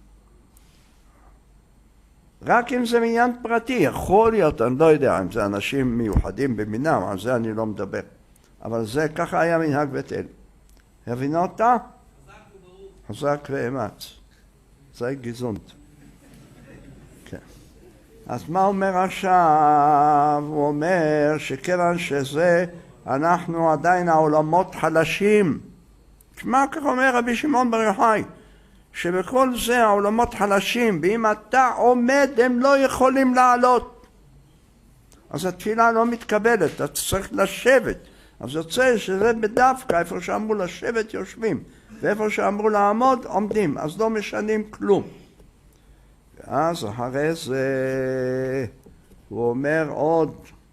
רק אם זה עניין פרטי, יכול להיות, אני לא יודע אם זה אנשים מיוחדים במינם, על זה אני לא מדבר. אבל זה ככה היה מנהג בית אל. הבינה אותה? חזק ואמץ. זה גזענות. כן. אז מה אומר עכשיו? הוא אומר שכיוון שזה, אנחנו עדיין העולמות חלשים. מה כך אומר רבי שמעון בר יוחאי? שבכל זה העולמות חלשים, ואם אתה עומד הם לא יכולים לעלות. אז התפילה לא מתקבלת, אתה צריך לשבת. אז יוצא שזה בדווקא, איפה שאמרו לשבת יושבים, ואיפה שאמרו לעמוד עומדים, אז לא משנים כלום. ואז אחרי זה הוא אומר עוד,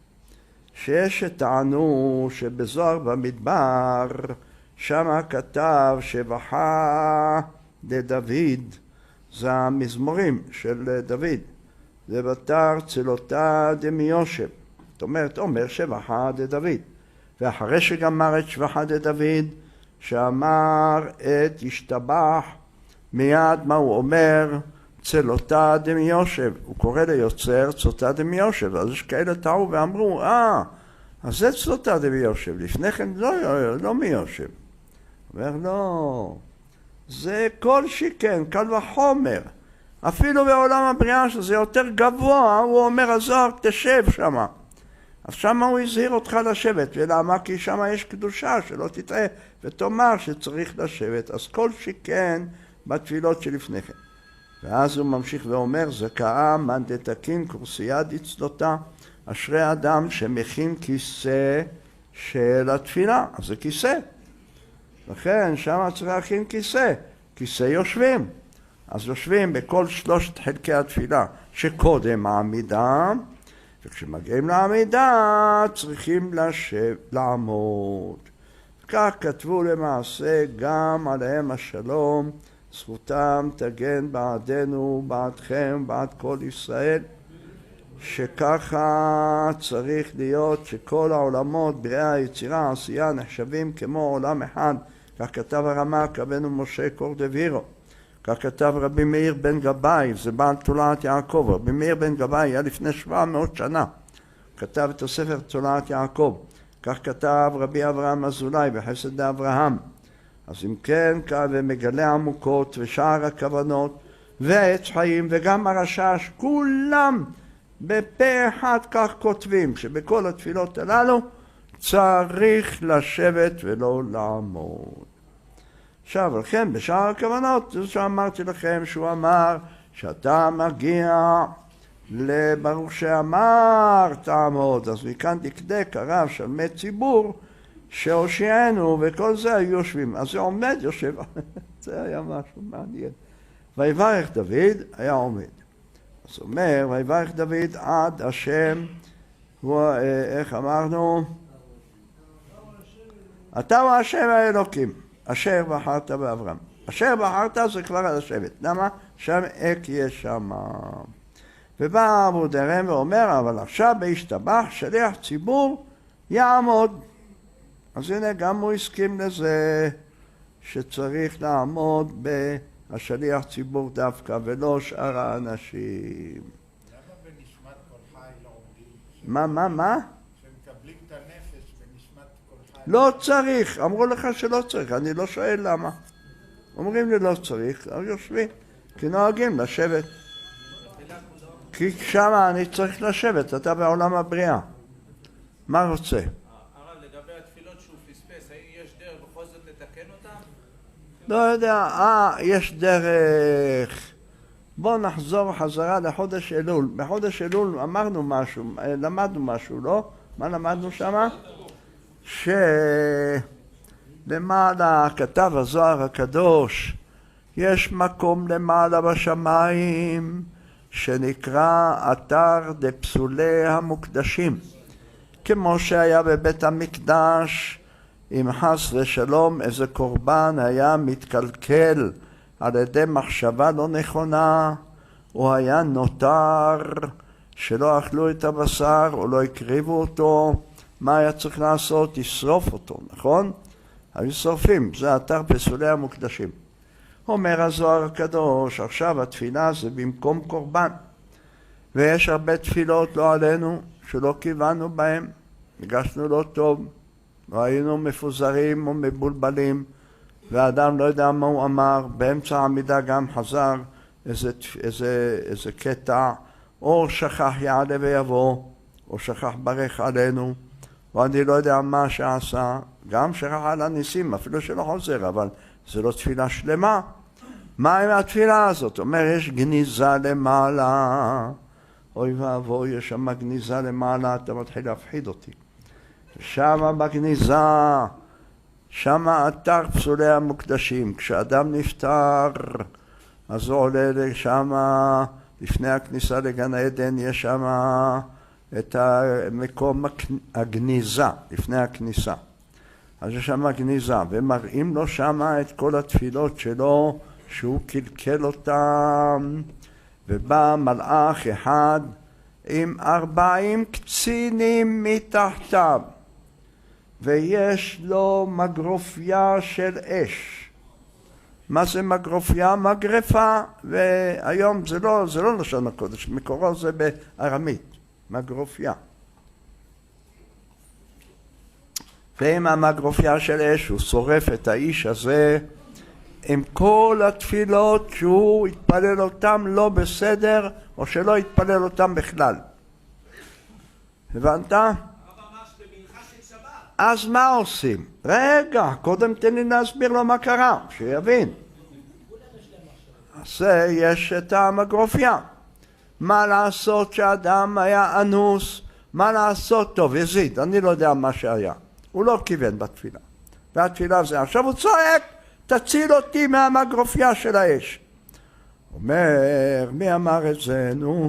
שיש שטענו שבזוהר במדבר, שם כתב שבחה לדוד, זה המזמורים של דוד, זה בתר צלותה דמיושב. זאת אומרת, אומר שבחה לדוד. ואחרי שגמר את שבחה דוד, שאמר את השתבח, מיד מה הוא אומר? צלותה דמיושב. הוא קורא ליוצר צלותה דמיושב. אז יש כאלה טעו ואמרו, אז זה צלותה דמיושב. לפני כן לא מיושב. אומר, לא, זה כל שכן, קל וחומר. אפילו בעולם הבריאה שזה יותר גבוה, הוא אומר, הזוהר תשב שמה. אז שמה הוא הזהיר אותך לשבת. ולמה? כי שמה יש קדושה, שלא תטעה ותאמר שצריך לשבת. אז כל שכן בתפילות שלפני כן. ואז הוא ממשיך ואומר, זכאה מאן דתקין כורסיה דצלותה, אשרי אדם שמכין כיסא של התפילה. אז זה כיסא. לכן שמה צריך להכין כיסא יושבים. אז יושבים בכל שלושת חלקי התפילה שקודם העמידה, וכשמגיעים לעמידה צריכים לעמוד. כך כתבו למעשה גם עליהם השלום זכותם תגן בעדנו, בעדכם, בעד כל ישראל, שככה צריך להיות, שכל העולמות, בריאה, יצירה, עשייה, נחשבים כמו עולם אחד. כך כתב הרמ"ק, רבנו משה קורדווירו. כך כתב רבי מאיר בן גבאי, זה בעל תולעת יעקב. רבי מאיר בן גבאי היה לפני 700 שנה. כתב את הספר תולעת יעקב. כך כתב רבי אברהם אזולאי בחסד אברהם. אז אם כן, ומגלה עמוקות ושאר הכוונות ועץ חיים וגם הרשש, כולם בפה אחד כך כותבים שבכל התפילות הללו צריך לשבת ולא לעמוד. עכשיו, לכן בשאר הכוונות, זה שאמרתי לכם שהוא אמר שאתה מגיע לברוך שאמר תעמוד, אז מכאן דקדק הרב שלמי ציבור שהושיענו וכל זה היו יושבים. אז זה עומד יושב, זה היה משהו מעניין. ויברך דוד היה עומד. אז אומר, ויברך דוד עד השם, איך אמרנו? אתה הוא השם האלוקים, אשר בחרת באברהם. אשר בחרת זה כבר על השבט. למה? שם איך יש שם. ובא אבו דרם ואומר, אבל עכשיו בהשתבח שליח ציבור יעמוד. אז הנה גם הוא הסכים לזה שצריך לעמוד בהשליח ציבור דווקא ולא שאר האנשים. למה בנשמת כל חי לא עומדים? מה? שמקבלים את הנפש בנשמת כל חי. לא צריך, אמרו לך שלא צריך, אני לא שואל למה. אומרים לי לא צריך, אז יושבים, כי נוהגים לשבת. כי שמה אני צריך לשבת, אתה בעולם הבריאה. מה רוצה? הרב, לגבי התפילות שהוא פספס, האם יש דרך בכל זאת לתקן אותם? לא יודע, יש דרך. בואו נחזור חזרה לחודש אלול. בחודש אלול אמרנו משהו, למדנו משהו, לא? מה למדנו שמה? שלמעלה כתב הזוהר הקדוש, יש מקום למעלה בשמיים שנקרא אתר דפסולי המוקדשים. כמו שהיה בבית המקדש, אם חס ושלום איזה קורבן היה מתקלקל על ידי מחשבה לא נכונה, או היה נותר שלא אכלו את הבשר או לא הקריבו אותו, מה היה צריך לעשות? לשרוף אותו, נכון? היו שורפים, זה אתר פסולי המוקדשים. אומר הזוהר הקדוש, עכשיו התפילה זה במקום קורבן, ויש הרבה תפילות לא עלינו שלא כיוונו בהם, הגשנו לא טוב, והיינו מפוזרים או מבולבלים, והאדם לא יודע מה הוא אמר, באמצע העמידה גם חזר איזה קטע, או שכח יעלה ויבוא, או שכח ברך עלינו, ואני לא יודע מה שעשה, גם שכח על הניסים, אפילו שלא חוזר, אבל זה לא תפילה שלמה. מה עם התפילה הזאת? אומר, יש גניזה למעלה, אוי ואבוי, יש שם גניזה למעלה, אתה מתחיל להפחיד אותי. שם בגניזה, שם אתר פסולי המוקדשים, כשאדם נפטר, אז הוא עולה לשם, לפני הכניסה לגן העדן, יש שם את מקום הגניזה, לפני הכניסה. אז יש שם גניזה, ומראים לו שם את כל התפילות שלו, שהוא קלקל אותם, ובא מלאך אחד עם 40 קצינים מתחתיו, ויש לו מגרופיה של אש. מה זה מגרופיה? מגרפה, והיום זה לא לשון הקודש, מקורו זה בארמית, מגרופיה. ועם המגרופיה של אש הוא שורף את האיש הזה עם כל התפילות שהוא התפלל אותם לא בסדר, או שלא התפלל אותם בכלל. הבנת? אז מה עושים? רגע, קודם תן לי להסביר לו מה קרה, שיבין. אז יש את המגרופיה. מה לעשות שאדם היה אנוס? מה לעשות? טוב, יזיד, אני לא יודע מה שהיה. הוא לא כיוון בתפילה. והתפילה זה, עכשיו הוא צועק, תציל אותי מהמגרופיה של האש. אומר, מי אמר את זה? נו,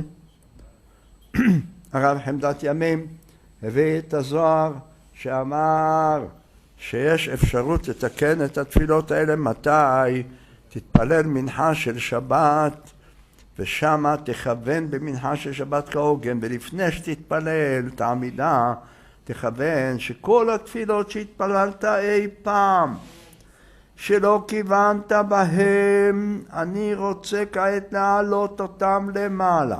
הרב חמדת ימים הביא את הזוהר שאמר שיש אפשרות לתקן את התפילות האלה מתי? תתפלל מנחה של שבת, ושמה תכוון במנחה של שבת כהוגן, ולפני שתתפלל את העמידה, תכוון שכל התפילות שהתפללת אי פעם, שלא כיוונת בהם, אני רוצה כעת להעלות אותם למעלה.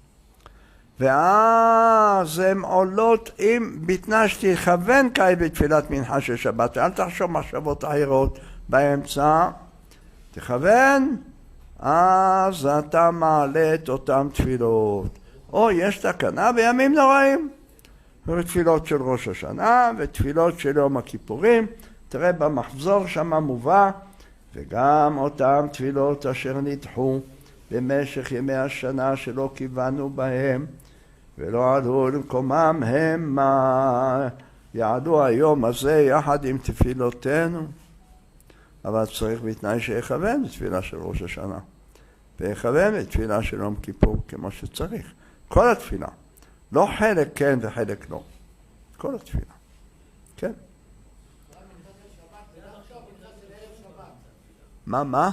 ואז הן עולות עם בתנאי שתכוון כעת בתפילת מנחה של שבת, אל תחשוב מחשבות אחרות באמצע, תכוון, אז אתה מעלה את אותם תפילות. או יש תקנה בימים נוראים, ותפילות של ראש השנה ותפילות של יום הכיפורים, תראה במחזור שם מובא, וגם אותם תפילות אשר נדחו במשך ימי השנה שלא כיוונו בהם ולא עלו למקומם, הם יעלו היום הזה יחד עם תפילותינו. אבל צריך בתנאי שיכוון בתפילה של ראש השנה ויכוון בתפילה של יום כיפור כמו שצריך, כל התפילה, לא חלק כן וחלק לא, כל התפילה, כן. מה?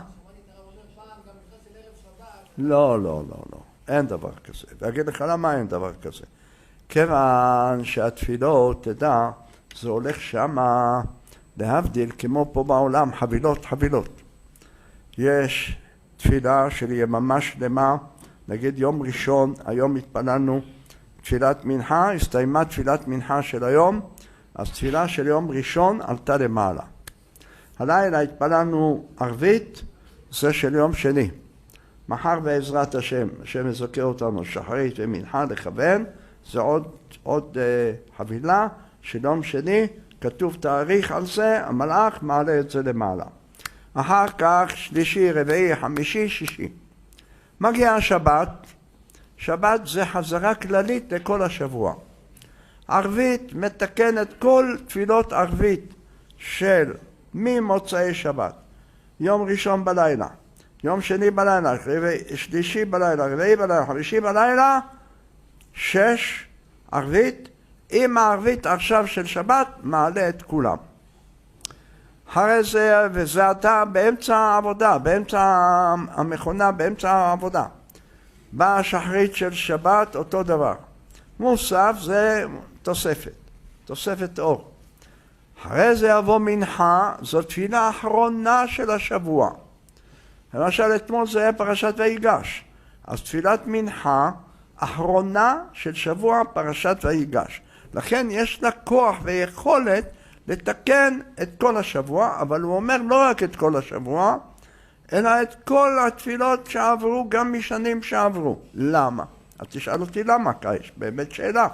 לא, אין דבר כזה. ואגיד לך למה אין דבר כזה. כיוון שהתפילות, תדע, זה הולך שמה להבדיל, כמו פה בעולם, חבילות. יש תפילה של יממה שלמה, נגיד יום ראשון, היום התפללנו תפילת מנחה, הסתיימה תפילת מנחה של היום, אז תפילה של יום ראשון עלתה למעלה. הלילה התפללנו ערבית, זה של יום שני. מחר בעזרת השם מזכה אותנו שחרית ומנחה לכוון, זה עוד חבילה של יום שני, כתוב תאריך על זה, המלאך מעלה את זה למעלה. אחר כך שלישי, רביעי, חמישי, שישי. מגיעה השבת, שבת זה חזרה כללית לכל השבוע. ערבית מתקנת כל תפילות ערבית של ממוצאי שבת. יום ראשון בלילה, יום שני בלילה, שלישי בלילה, רביעי בלילה, חמישי בלילה, 6 ערבית, עם הערבית עכשיו של שבת מעלה את כולם. אחרי זה, וזה אתה באמצע העבודה, באמצע המכונה, באמצע העבודה. באה השחרית של שבת, אותו דבר. מוסף זה תוספת אור. אחרי זה יבוא מנחה, זו תפילה האחרונה של השבוע. למשל אתמול זה היה פרשת ויגש. אז תפילת מנחה אחרונה של שבוע פרשת ויגש. לכן יש לה כוח ויכולת לתקן את כל השבוע, אבל הוא אומר לא רק את כל השבוע, אלא את כל התפילות שעברו גם משנים שעברו. למה? אז תשאל אותי למה, יש באמת שאלה.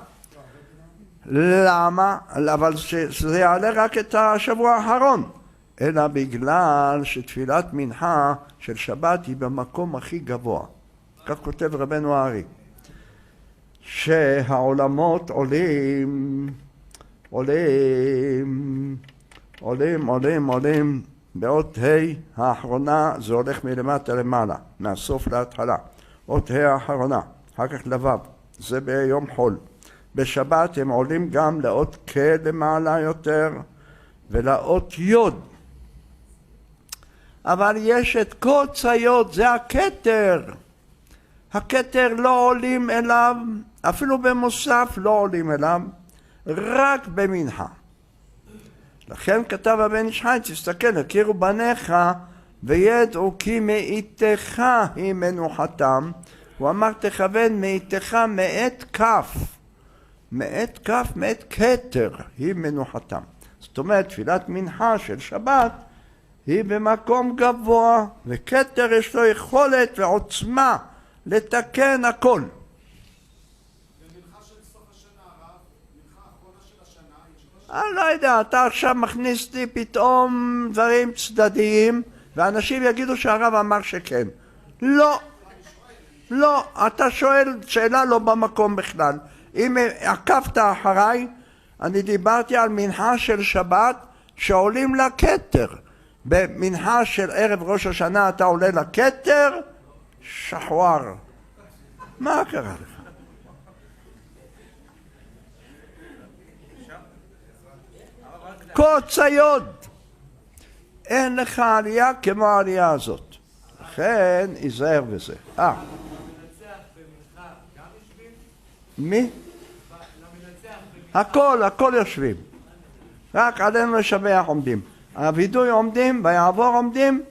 למה? אבל שזה יעלה רק את השבוע האחרון. אלא בגלל שתפילת מנחה של שבת היא במקום הכי גבוה. כך כותב רבנו הארי. שהעולמות עולים באות ה' האחרונה, זה הולך מלמטה למעלה, מהסוף להתחלה. אות ה' האחרונה, אחר כך לבב, זה ביום חול. בשבת הם עולים גם לאות כ' למעלה יותר ולאות י'. אבל יש את קוץ היוד, זה הכתר. הכתר לא עולים אליו, אפילו במוסף לא עולים אליו, רק במנחה. לכן כתב הבן איש חי, תסתכל, הכירו בניך וידעו כי מאיתך היא מנוחתם. הוא אמר תכוון מאיתך מאת כף, מאת כתר היא מנוחתם. זאת אומרת תפילת מנחה של שבת היא במקום גבוה, וכתר יש לו יכולת ועוצמה לתקן הכל. ומנחה של סוף השנה, הרב, מנחה האחרונה של השנה, אני לא יודע, אתה עכשיו מכניס לי פתאום דברים צדדיים, ואנשים יגידו שהרב אמר שכן. לא, אתה שואל שאלה לא במקום בכלל. אם עקבת אחריי, אני דיברתי על מנחה של שבת שעולים לכתר. במנחה של ערב ראש השנה אתה עולה לכתר, שחואר. מה קרה לך? קוץ היוד. אין לך עלייה כמו העלייה הזאת. לכן, ייזהר בזה. למנצח במנחה גם יושבים? מי? למנצח במנחה. הכל יושבים. רק עלינו לשבח עומדים. הווידוי עומדים, ויעבור עומדים,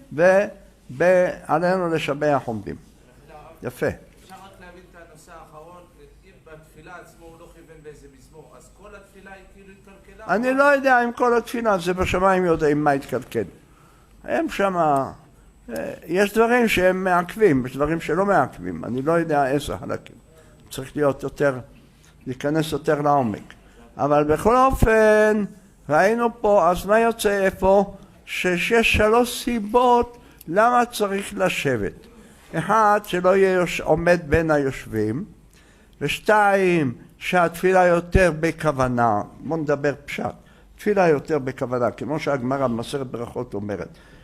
ועלינו לשבח עומדים. יפה. אפשר רק להבין את הנושא האחרון, אם בתפילה עצמו הוא לא כיוון באיזה מזמור, אז כל התפילה היא כאילו התקלקלה? אני לא יודע אם כל התפילה, זה בשמיים יודעים מה התקלקל. הם שמה, יש דברים שהם מעכבים, יש דברים שלא מעכבים, אני לא יודע איזה חלקים. צריך להיות יותר, להיכנס יותר לעומק. אבל בכל אופן, ראינו פה, אז מה יוצא איפה? שיש 3 סיבות למה צריך לשבת. 1, שלא יהיה עומד בין היושבים, ו2, שהתפילה יותר בכוונה. בואו נדבר פשט. תפילה יותר בכוונה, כמו שהגמרא במסכת ברכות אומרת,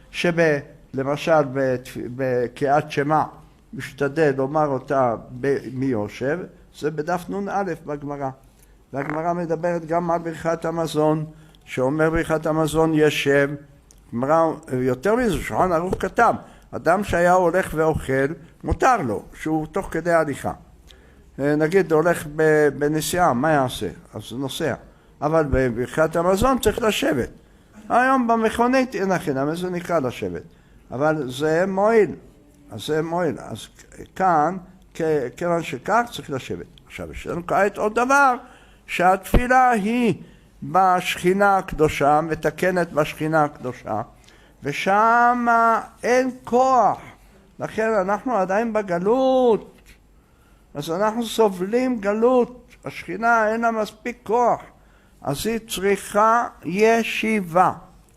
למשל בקריאת שמע, משתדל לומר אותה מי יושב, זה בדף נ"א בגמרא. והגמרא מדברת גם על ברכת המזון, שאומר ברכת המזון ישב. גמרא, יותר מזה, שולחן ערוך כתב, אדם שהיה הולך ואוכל, מותר לו, שהוא תוך כדי הליכה. נגיד הולך בנסיעה, מה יעשה? אז נוסע. אבל בברכת המזון צריך לשבת. היום במכונית אין החינם, זה נקרא לשבת. אבל זה מועיל. אז זה מועיל. אז כאן, כיוון שכך צריך לשבת. עכשיו, יש לנו כעת עוד דבר, שהתפילה היא בשכינה הקדושה, מתקנת בשכינה הקדושה, ושם אין כוח. לכן אנחנו עדיין בגלות. אז אנחנו סובלים גלות. השכינה אין לה מספיק כוח. אז היא צריכה ישיבה.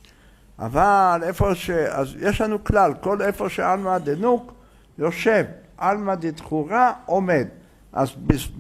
אבל אז יש לנו כלל, כל איפה שעלמא דנוק יושב, עלמא דדחורא עומד. אז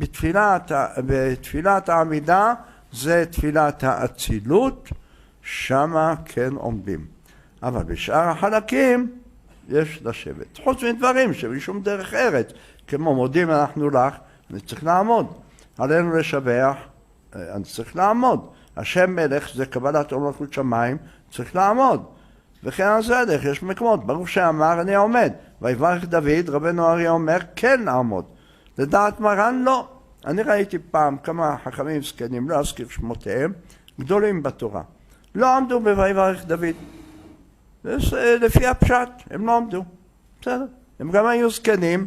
בתפילת העמידה זה תפילת האצילות, שמה כן עומדים. אבל בשאר החלקים יש לשבת. חוץ מדברים שבשום דרך ארץ, כמו מודים אנחנו לך, אני צריך לעמוד. עלינו לשבח, אני צריך לעמוד. השם מלך זה קבלת עול מלכות שמיים, צריך לעמוד. וכן על זה הדרך, יש מקומות, ברוך שאמר אני עומד. ויברך דוד, רבנו אריה אומר כן לעמוד. לדעת מרן לא. אני ראיתי פעם כמה חכמים זקנים, לא אזכיר שמותיהם, גדולים בתורה. לא עמדו בויברך דוד. לפי הפשט, הם לא עמדו. בסדר. הם גם היו זקנים,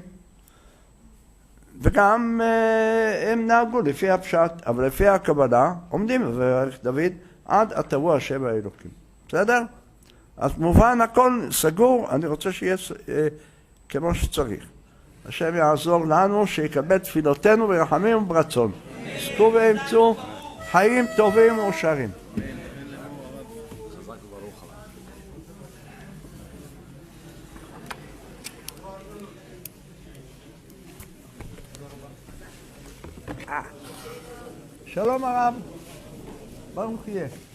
וגם הם נהגו לפי הפשט, אבל לפי הקבלה עומדים בויברך דוד עד עטרו השם האלוקים. בסדר? אז מובן הכל סגור, אני רוצה שיהיה כמו שצריך. השם יעזור לנו שיקבל תפילותינו ברחמים וברצון. עסקו ואמצו חיים טובים ומאושרים. שלום הרב, ברוך יהיה.